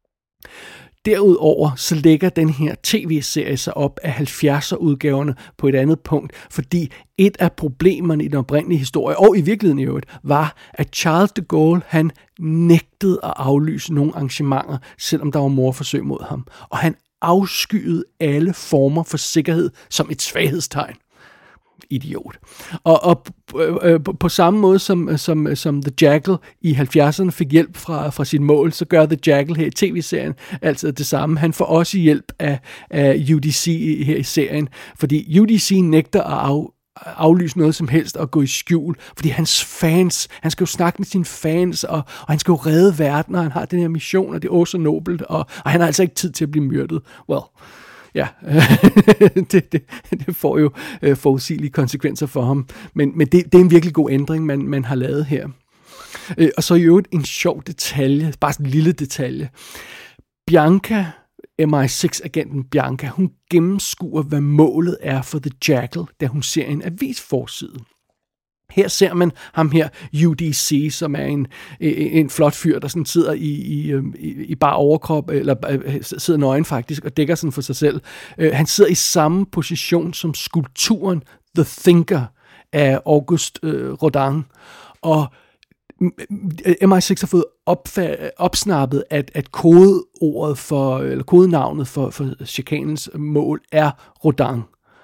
Derudover så lægger den her tv-serie sig op af halvfjerdser-udgaverne på et andet punkt, fordi et af problemerne i den oprindelige historie, og i virkeligheden i øvrigt, var, at Charles de Gaulle, han nægtede at aflyse nogle arrangementer, selvom der var mordforsøg mod ham. Og han afskyede alle former for sikkerhed som et svaghedstegn. Idiot. Og, og øh, på, på samme måde som, som, som The Jackal i halvfjerdserne fik hjælp fra, fra sit mål, så gør The Jackal her i tv-serien altså det samme. Han får også hjælp af, af U D C her i serien, fordi U D C nægter at af, aflyse noget som helst og gå i skjul, fordi hans fans, han skal jo snakke med sine fans, og, og han skal jo redde verden, og han har den her mission, og det er også nobelt, og, og han har altså ikke tid til at blive myrdet. Well, ja, det, det, det får jo øh, forudsigelige konsekvenser for ham. Men, men det, det er en virkelig god ændring, man, man har lavet her. Øh, og så i øvrigt en sjov detalje, bare sådan en lille detalje. Bianca, M I seks-agenten Bianca, hun gennemskuer, hvad målet er for The Jackal, da hun ser en avisforside. Her ser man ham her, U D C, som er en, en flot fyr, der sådan sidder i, i, i bare overkrop, eller sidder nøgen faktisk, og dækker sådan for sig selv. Han sidder i samme position som skulpturen The Thinker af Auguste øh, Rodin, og M I seks har fået opfa- opsnappet, at, at kodeordet for, eller kodenavnet for, for chikanens mål er Rodin.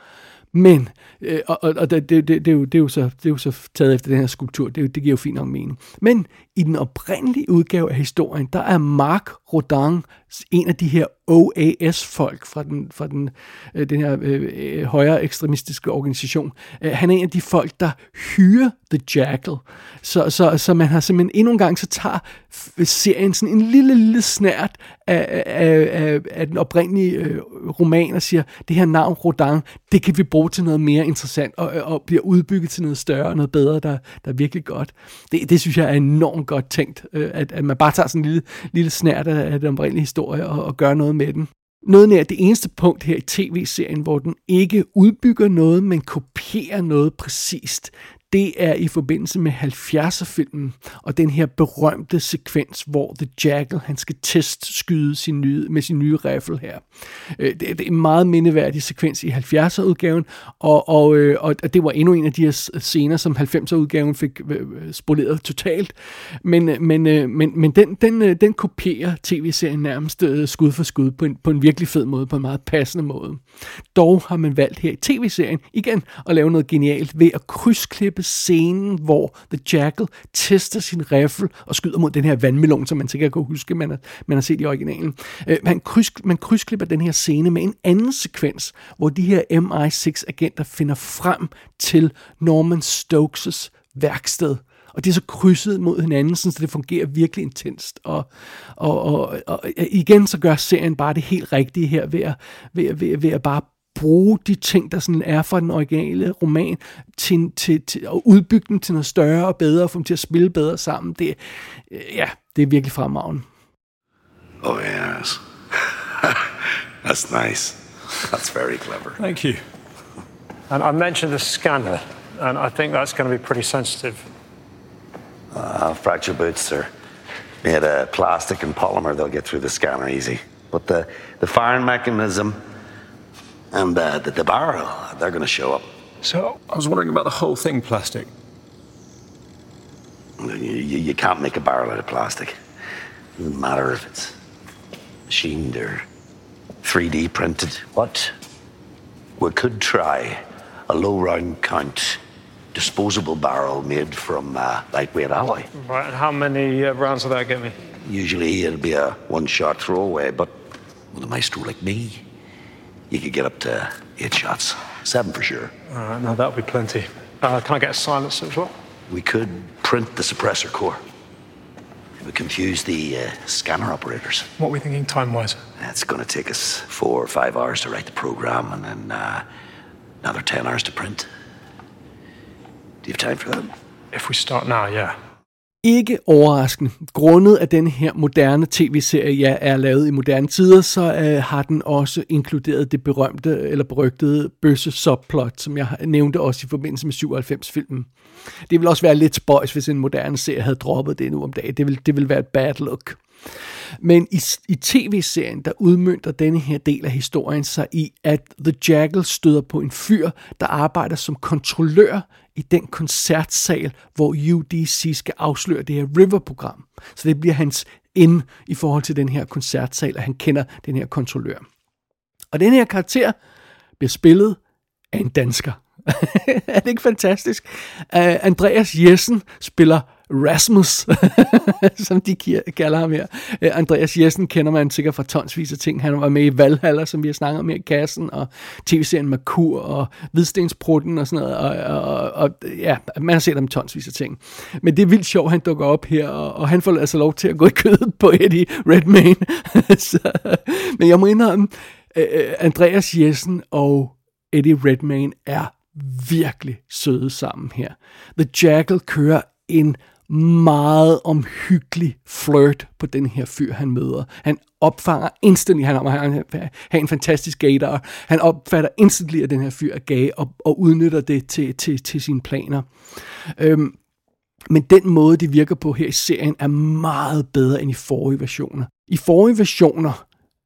Men, øh, og, og det, det, det, det, er jo, det, er jo så, det er jo så taget efter den her skulptur, det, det giver jo fint nok mening. Men i den oprindelige udgave af historien, der er Marc Rodin en af de her O A S-folk fra den, fra den, øh, den her øh, højere ekstremistiske organisation. Øh, han er en af de folk, der hyrer The Jackal. Så, så, så man har simpelthen endnu en gang, så tager serien sådan en lille, lille snært af, af, af, af den oprindelige øh, roman og siger, det her navn Rodin, det kan vi bruge til noget mere interessant og, og bliver udbygget til noget større og noget bedre, der, der er virkelig godt. Det, det synes jeg er enormt godt tænkt, øh, at, at man bare tager sådan en lille, lille snært af, af den oprindelige historie og, og gør noget med den. Noget nær det eneste punkt her i tv-serien, hvor den ikke udbygger noget, men kopierer noget præcist, det er i forbindelse med halvfjerdser-filmen og den her berømte sekvens, hvor The Jackal, han skal testskyde sin nye, med sin nye riffel her. Det er en meget mindeværdig sekvens i halvfjerdser-udgaven, og, og, og det var endnu en af de her scener, som halvfemser-udgaven fik spoleret totalt. Men, men, men, men den, den, den kopierer tv-serien nærmest skud for skud på en, på en virkelig fed måde, på en meget passende måde. Dog har man valgt her i tv-serien igen at lave noget genialt ved at krydsklippe scenen, hvor The Jackal tester sin riffel og skyder mod den her vandmelon, som man sikkert kan huske, man har, man har set i originalen. Øh, man, kryds, man krydsklipper den her scene med en anden sekvens, hvor de her M I seks-agenter finder frem til Norman Stokes' værksted. Og det er så krydset mod hinanden, så det fungerer virkelig intenst. Og, og, og, og igen så gør serien bare det helt rigtige her, ved at, ved, ved, ved at bare bruge de ting, der sådan er fra den originale roman, til, til, til at udbygge dem til noget større og bedre, og få dem til at spille bedre sammen. Det, ja, det er virkelig fremragende. Oh yes. That's nice. That's very clever. Thank you. And I mentioned the scanner, and I think that's going to be pretty sensitive. Uh, fracture boots, sir. Made of plastic and polymer, they'll get through the scanner easy. But the, the firing mechanism and uh, the, the barrel, they're going to show up. So, I was wondering about the whole thing plastic. You, you, you can't make a barrel out of plastic. It doesn't matter if it's machined or three D printed. But we could try a low round count disposable barrel made from uh, lightweight alloy. Right, and how many uh, rounds will that get me? Usually it'll be a one-shot throwaway, but with a maestro like me, you could get up to eight shots. Seven for sure. All right, now that'll be plenty. Uh, can I get a silencer as well? We could print the suppressor core. It would confuse the uh, scanner operators. What are we thinking time-wise? It's going to take us four or five hours to write the program, and then uh, another ten hours to print. Do you have time for that? If we start now, yeah. Ikke overraskende. Grundet af den her moderne tv-serie, ja, er lavet i moderne tider, så øh, har den også inkluderet det berømte eller berygtede bøsse-subplot, som jeg nævnte også i forbindelse med syvoghalvfems-filmen. Det vil også være lidt spøjs, hvis en moderne serie havde droppet det nu om dagen. Det vil, det vil være et bad look. Men i, i tv-serien, der udmønter denne her del af historien sig i, at The Jackal støder på en fyr, der arbejder som kontrollør i den koncertsal, hvor U D C skal afsløre det her River-program. Så det bliver hans ind i forhold til den her koncertsal, at han kender den her kontrollør. Og den her karakter bliver spillet af en dansker. Er det ikke fantastisk? Uh, Andreas Jessen spiller Rasmus, som de kalder ham her. Uh, Andreas Jessen kender man sikkert fra tonsvis af ting. Han var med i Valhalla, som vi har snakket om her i kassen, og tv-serien Merkur, og Hvidstensprutten og sådan noget. Og, og, og ja, man har set ham tonsvis af ting. Men det er vildt sjovt, han dukker op her, og, og han får altså lov til at gå i kødet på Eddie Redmayne. Så, men jeg må indrømme, uh, Andreas Jessen og Eddie Redmayne er virkelig søde sammen her. The Jackal kører en meget omhyggelig flirt på den her fyr, han møder. Han opfanger instantly, han har en fantastisk gaydar, han opfatter instantly, at den her fyr er gay, og, og udnytter det til, til, til sine planer. Øhm, men den måde, det virker på her i serien, er meget bedre end i forrige versioner. I forrige versioner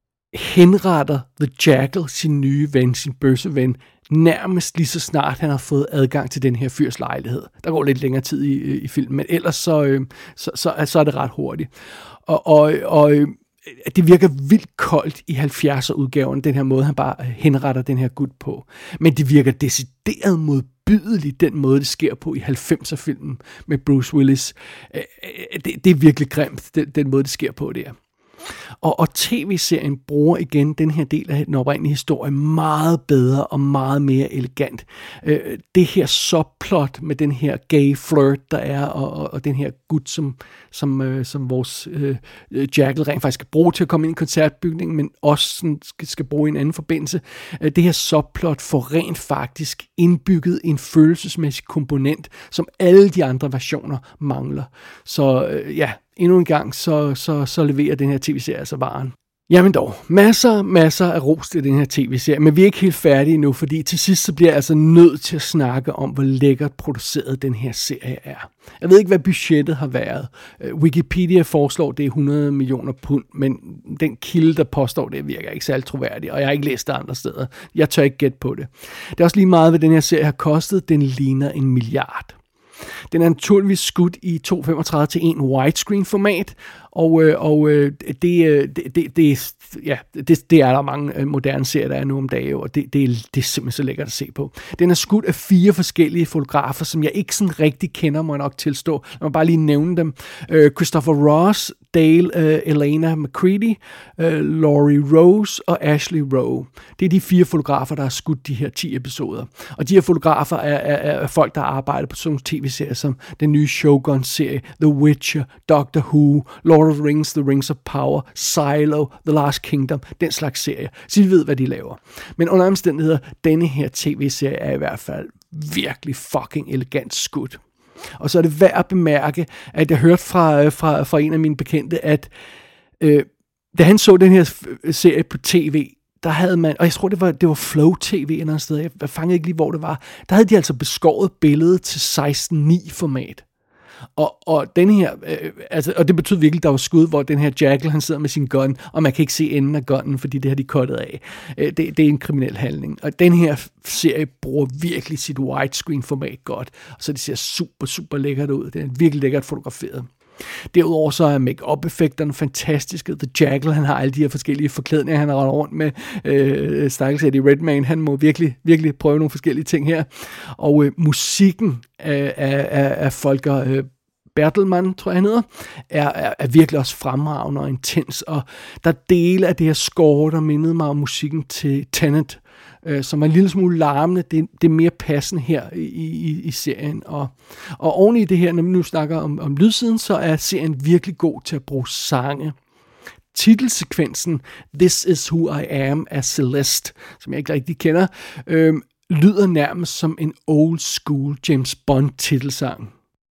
henretter The Jackal sin nye ven, sin bøsseven, nærmest lige så snart han har fået adgang til den her fyrs lejlighed. Der går lidt længere tid i, i filmen, men ellers så, øh, så, så, så er det ret hurtigt. Og, og, og øh, det virker vildt koldt i halvfjerdser-udgaven, den her måde, han bare henretter den her gut på. Men det virker decideret modbydeligt, den måde, det sker på i halvfemser-filmen med Bruce Willis. Det, det er virkelig grimt, den, den måde, det sker på der. Og, og tv-serien bruger igen den her del af den oprindelige historie meget bedre og meget mere elegant. Øh, det her subplot med den her gay flirt, der er, og, og, og den her gut, som, som, øh, som vores øh, Jackal rent faktisk skal bruge til at komme ind i koncertbygningen, men også sådan skal, skal bruge i en anden forbindelse. Øh, det her subplot får rent faktisk indbygget en følelsesmæssig komponent, som alle de andre versioner mangler. Så øh, ja, endnu en gang, så, så, så leverer den her tv-serie altså varen. Jamen dog, masser, masser af ros til den her tv-serie, men vi er ikke helt færdige nu, fordi til sidst så bliver jeg altså nødt til at snakke om, hvor lækkert produceret den her serie er. Jeg ved ikke, hvad budgettet har været. Wikipedia foreslår, det er hundrede millioner pund, men den kilde, der påstår det, virker ikke særlig troværdig, og jeg har ikke læst det andre steder. Jeg tør ikke gætte på det. Det er også lige meget, hvad den her serie har kostet. Den ligner en milliard. Den er naturligvis skudt i to komma femogtredive til en widescreen format, og, og det, det, det, det, ja, det, det er der mange moderne serier, der er nu om dagen, og det, det, det er simpelthen så lækkert at se på. Den er skudt af fire forskellige fotografer, som jeg ikke sådan rigtig kender, må jeg nok tilstå. Lad mig bare lige nævne dem. Uh, Christopher Ross, Dale uh, Elena McCready, uh, Laurie Rose og Ashley Rowe. Det er de fire fotografer, der har skudt de her ti episoder. Og de her fotografer er, er, er folk, der arbejder på sådan nogle tv-serier som den nye Shogun-serie, The Witcher, Doctor Who, Lord of the Rings, The Rings of Power, Silo, The Last Kingdom, den slags serier. Så de ved, hvad de laver. Men under omstændigheder, denne her tv-serie er i hvert fald virkelig fucking elegant skudt. Og så er det værd at bemærke, at jeg hørte fra, fra, fra en af mine bekendte, at øh, da han så den her serie på tv, der havde man, og jeg tror, det var, det var Flow T V et eller andet sted, jeg fangede ikke lige, hvor det var, der havde de altså beskåret billedet til seksten ni format. Og, og den her, øh, altså, og det betyder virkelig, at der var skud, hvor den her Jackal, han sidder med sin gun, og man kan ikke se enden af gunnen, fordi det har de cuttet af. Øh, det, det er en kriminel handling. Og den her serie bruger virkelig sit widescreen format godt, og så det ser super, super lækkert ud. Det er virkelig lækkert fotograferet. Derudover så er make-up-effekterne fantastiske. The Jackal, han har alle de her forskellige forklædninger, han har rendt rundt med. Øh, Stakkels Eddie Redmayne, han må virkelig, virkelig prøve nogle forskellige ting her. Og øh, musikken øh, af, af, af Volker øh, Bertelmann, tror jeg han hedder, er, er, er virkelig også fremragende og intens. Og der er dele af det her score, der mindede mig om musikken til Tenet, øh, som er en lille smule larmende. Det, det er mere passende her i, i, i serien. Og, og oven i det her, når vi nu snakker om, om lydsiden, så er serien virkelig god til at bruge sange. Titelsekvensen This Is Who I Am af Celeste, som jeg ikke rigtig kender, øh, lyder nærmest som en old school James Bond titelsang.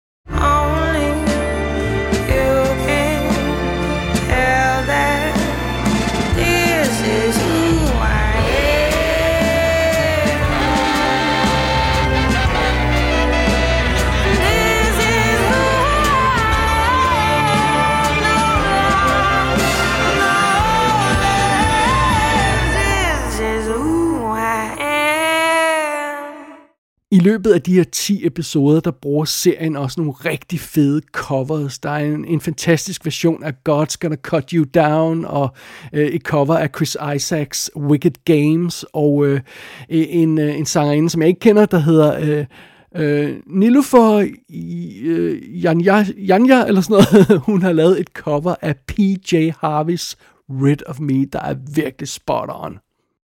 I løbet af de her ti episoder, der bruger serien også nogle rigtig fede covers. Der er en, en fantastisk version af God's Gonna Cut You Down, og øh, et cover af Chris Isaacs Wicked Games, og øh, en, øh, en sangerinde, som jeg ikke kender, der hedder øh, øh, Nilufer øh, Janja, Janja, eller sådan noget. Hun har lavet et cover af P J Harveys Rid of Me, der er virkelig spot on.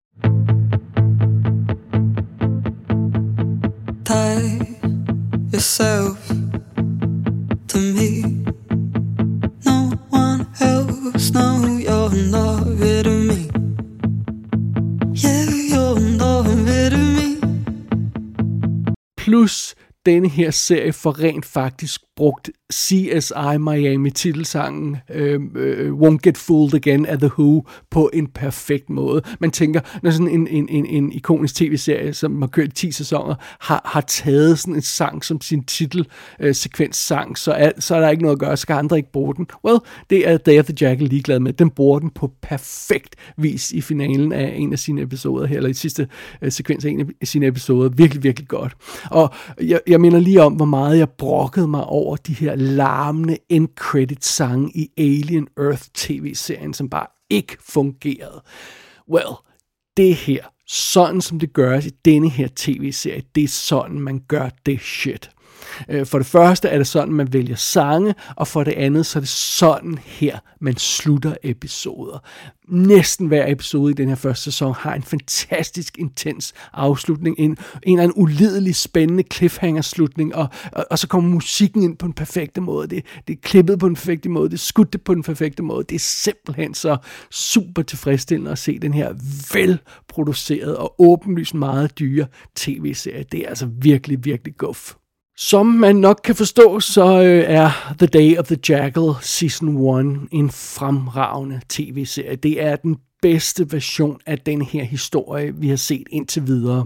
Tie yourself to me. No one else, no, you're not rid of me. Yeah, you're not rid of me. Plus, denne her serie får rent faktisk brugt C S I Miami titelsangen øh, øh, Won't Get Fooled Again af The Who på en perfekt måde. Man tænker, når sådan en, en, en, en ikonisk tv-serie, som har kørt i ti sæsoner, har, har taget sådan en sang som sin titelsekvenssang, øh, så, er, så er der ikke noget at gøre, så kan andre ikke bruge den. Well, det er Day of the Jackal ligeglad med. Den bruger den på perfekt vis i finalen af en af sine episoder her, eller i sidste øh, sekvens af en af sine episoder. Virkelig, virkelig godt. Og jeg, jeg minder lige om, hvor meget jeg brokkede mig over de her larmende end-credit-sange i Alien Earth tv-serien, som bare ikke fungerede. Well, det her, sådan som det gøres i denne her tv-serie, det er sådan, man gør det shit. For det første er det sådan, man vælger sange, og for det andet, så er det sådan her, man slutter episoder. Næsten hver episode i den her første sæson har en fantastisk intens afslutning, en, en eller anden ulidelig spændende cliffhanger-slutning, og, og, og så kommer musikken ind på den perfekte måde. Det, det er klippet på den perfekte måde, det er skudt på den perfekte måde. Det er simpelthen så super tilfredsstillende at se den her velproducerede og åbenlyst meget dyre tv-serie. Det er altså virkelig, virkelig guf. Som man nok kan forstå, så øh, er The Day of the Jackal Season et en fremragende tv-serie. Det er den bedste version af den her historie, vi har set indtil videre.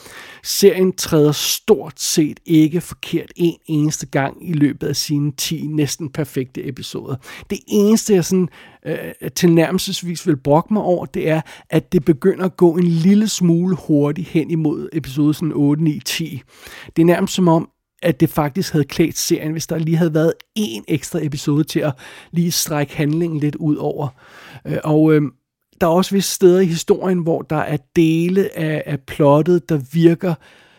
Serien træder stort set ikke forkert en eneste gang i løbet af sine ti næsten perfekte episoder. Det eneste, jeg sådan øh, tilnærmelsesvis vil brokke mig over, det er, at det begynder at gå en lille smule hurtigt hen imod episode sådan otte, ni, ti. Det er nærmest som om, at det faktisk havde klædt serien, hvis der lige havde været en ekstra episode til at lige strække handlingen lidt ud over. Og øh, der er også visse steder i historien, hvor der er dele af, af plottet, der virker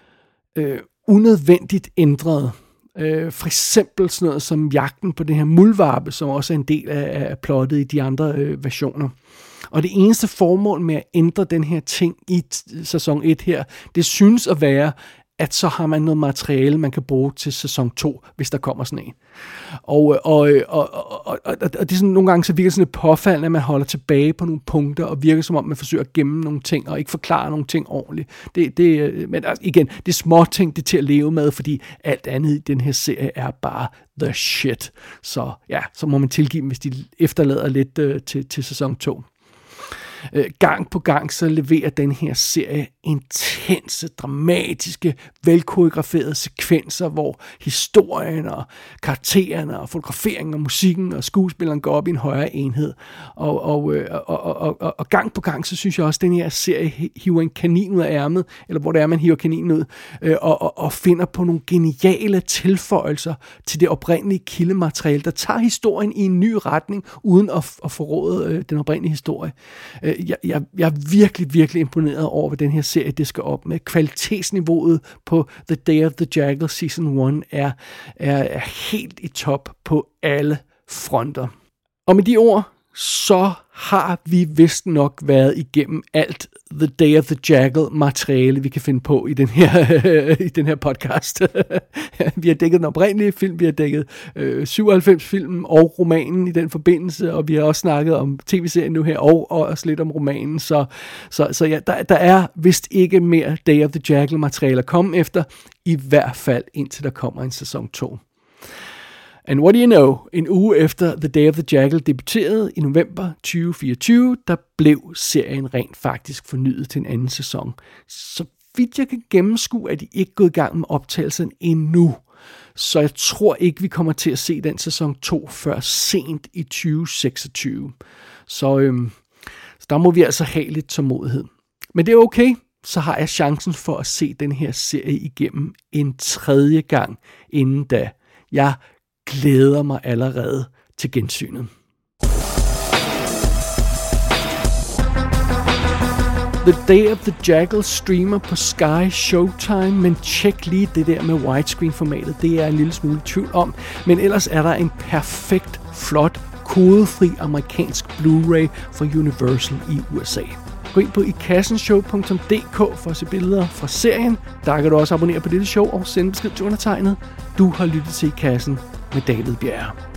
øh, unødvendigt ændret. Øh, for eksempel sådan noget som jagten på den her muldvarpe, som også er en del af, af plottet i de andre øh, versioner. Og det eneste formål med at ændre den her ting i t- sæson et her, det synes at være, at så har man noget materiale, man kan bruge til sæson to, hvis der kommer sådan en. Og, og, og, og, og, og det er sådan, nogle gange så virker sådan et påfaldende, at man holder tilbage på nogle punkter, og virker som om, man forsøger at gemme nogle ting, og ikke forklare nogle ting ordentligt. Det, det, men altså, igen, det er små ting, det er til at leve med, fordi alt andet i den her serie er bare the shit. Så ja, så må man tilgive dem, hvis de efterlader lidt uh, til, til sæson to. Gang på gang så leverer den her serie intense, dramatiske, velkoreograferede sekvenser, hvor historien og karaktererne og fotograferingen og musikken og skuespilleren går op i en højere enhed. Og, og, og, og, og, og gang på gang, så synes jeg også, at den her serie hiver en kanin ud af ærmet, eller hvor det er, man hiver kaninen ud, og, og, og finder på nogle geniale tilføjelser til det oprindelige kildemateriale, der tager historien i en ny retning, uden at, at forråde den oprindelige historie. Jeg, jeg, jeg er virkelig, virkelig imponeret over, hvad den her serie det skal op med. Kvalitetsniveauet på The Day of the Jackal Season et er, er, er helt i top på alle fronter. Og med de ord, så har vi vist nok været igennem alt The Day of the Jackal materiale, vi kan finde på i den her, i den her podcast. Vi har dækket den oprindelige film, vi har dækket øh, syvoghalvfems filmen og romanen i den forbindelse, og vi har også snakket om tv-serien nu her, og, og også lidt om romanen. Så, så, så ja, der, der er vist ikke mere Day of the Jackal materiale at komme efter, i hvert fald indtil der kommer en sæson to. And what do you know? En uge efter The Day of the Jackal debuterede i november tyve fireogtyve, der blev serien rent faktisk fornyet til en anden sæson. Så vidt jeg kan gennemskue, er de ikke gået i gang med optagelsen endnu. Så jeg tror ikke, vi kommer til at se den sæson to før sent i tyve seksogtyve. Så, øhm, så der må vi altså have lidt tålmodighed. Men det er okay. Så har jeg chancen for at se den her serie igennem en tredje gang inden da. Jeg glæder mig allerede til gensynet. The Day of the Jackal streamer på Sky Showtime, men tjek lige det der med widescreen-formatet. Det er en lille smule i tvivl om, men ellers er der en perfekt, flot, kodefri amerikansk Blu-ray fra Universal i U S A. Gå ind på i kassen show punktum d k for at se billeder fra serien. Der kan du også abonnere på dette show og sende besked til undertegnet. Du har lyttet til I Kassen med David Bjerre.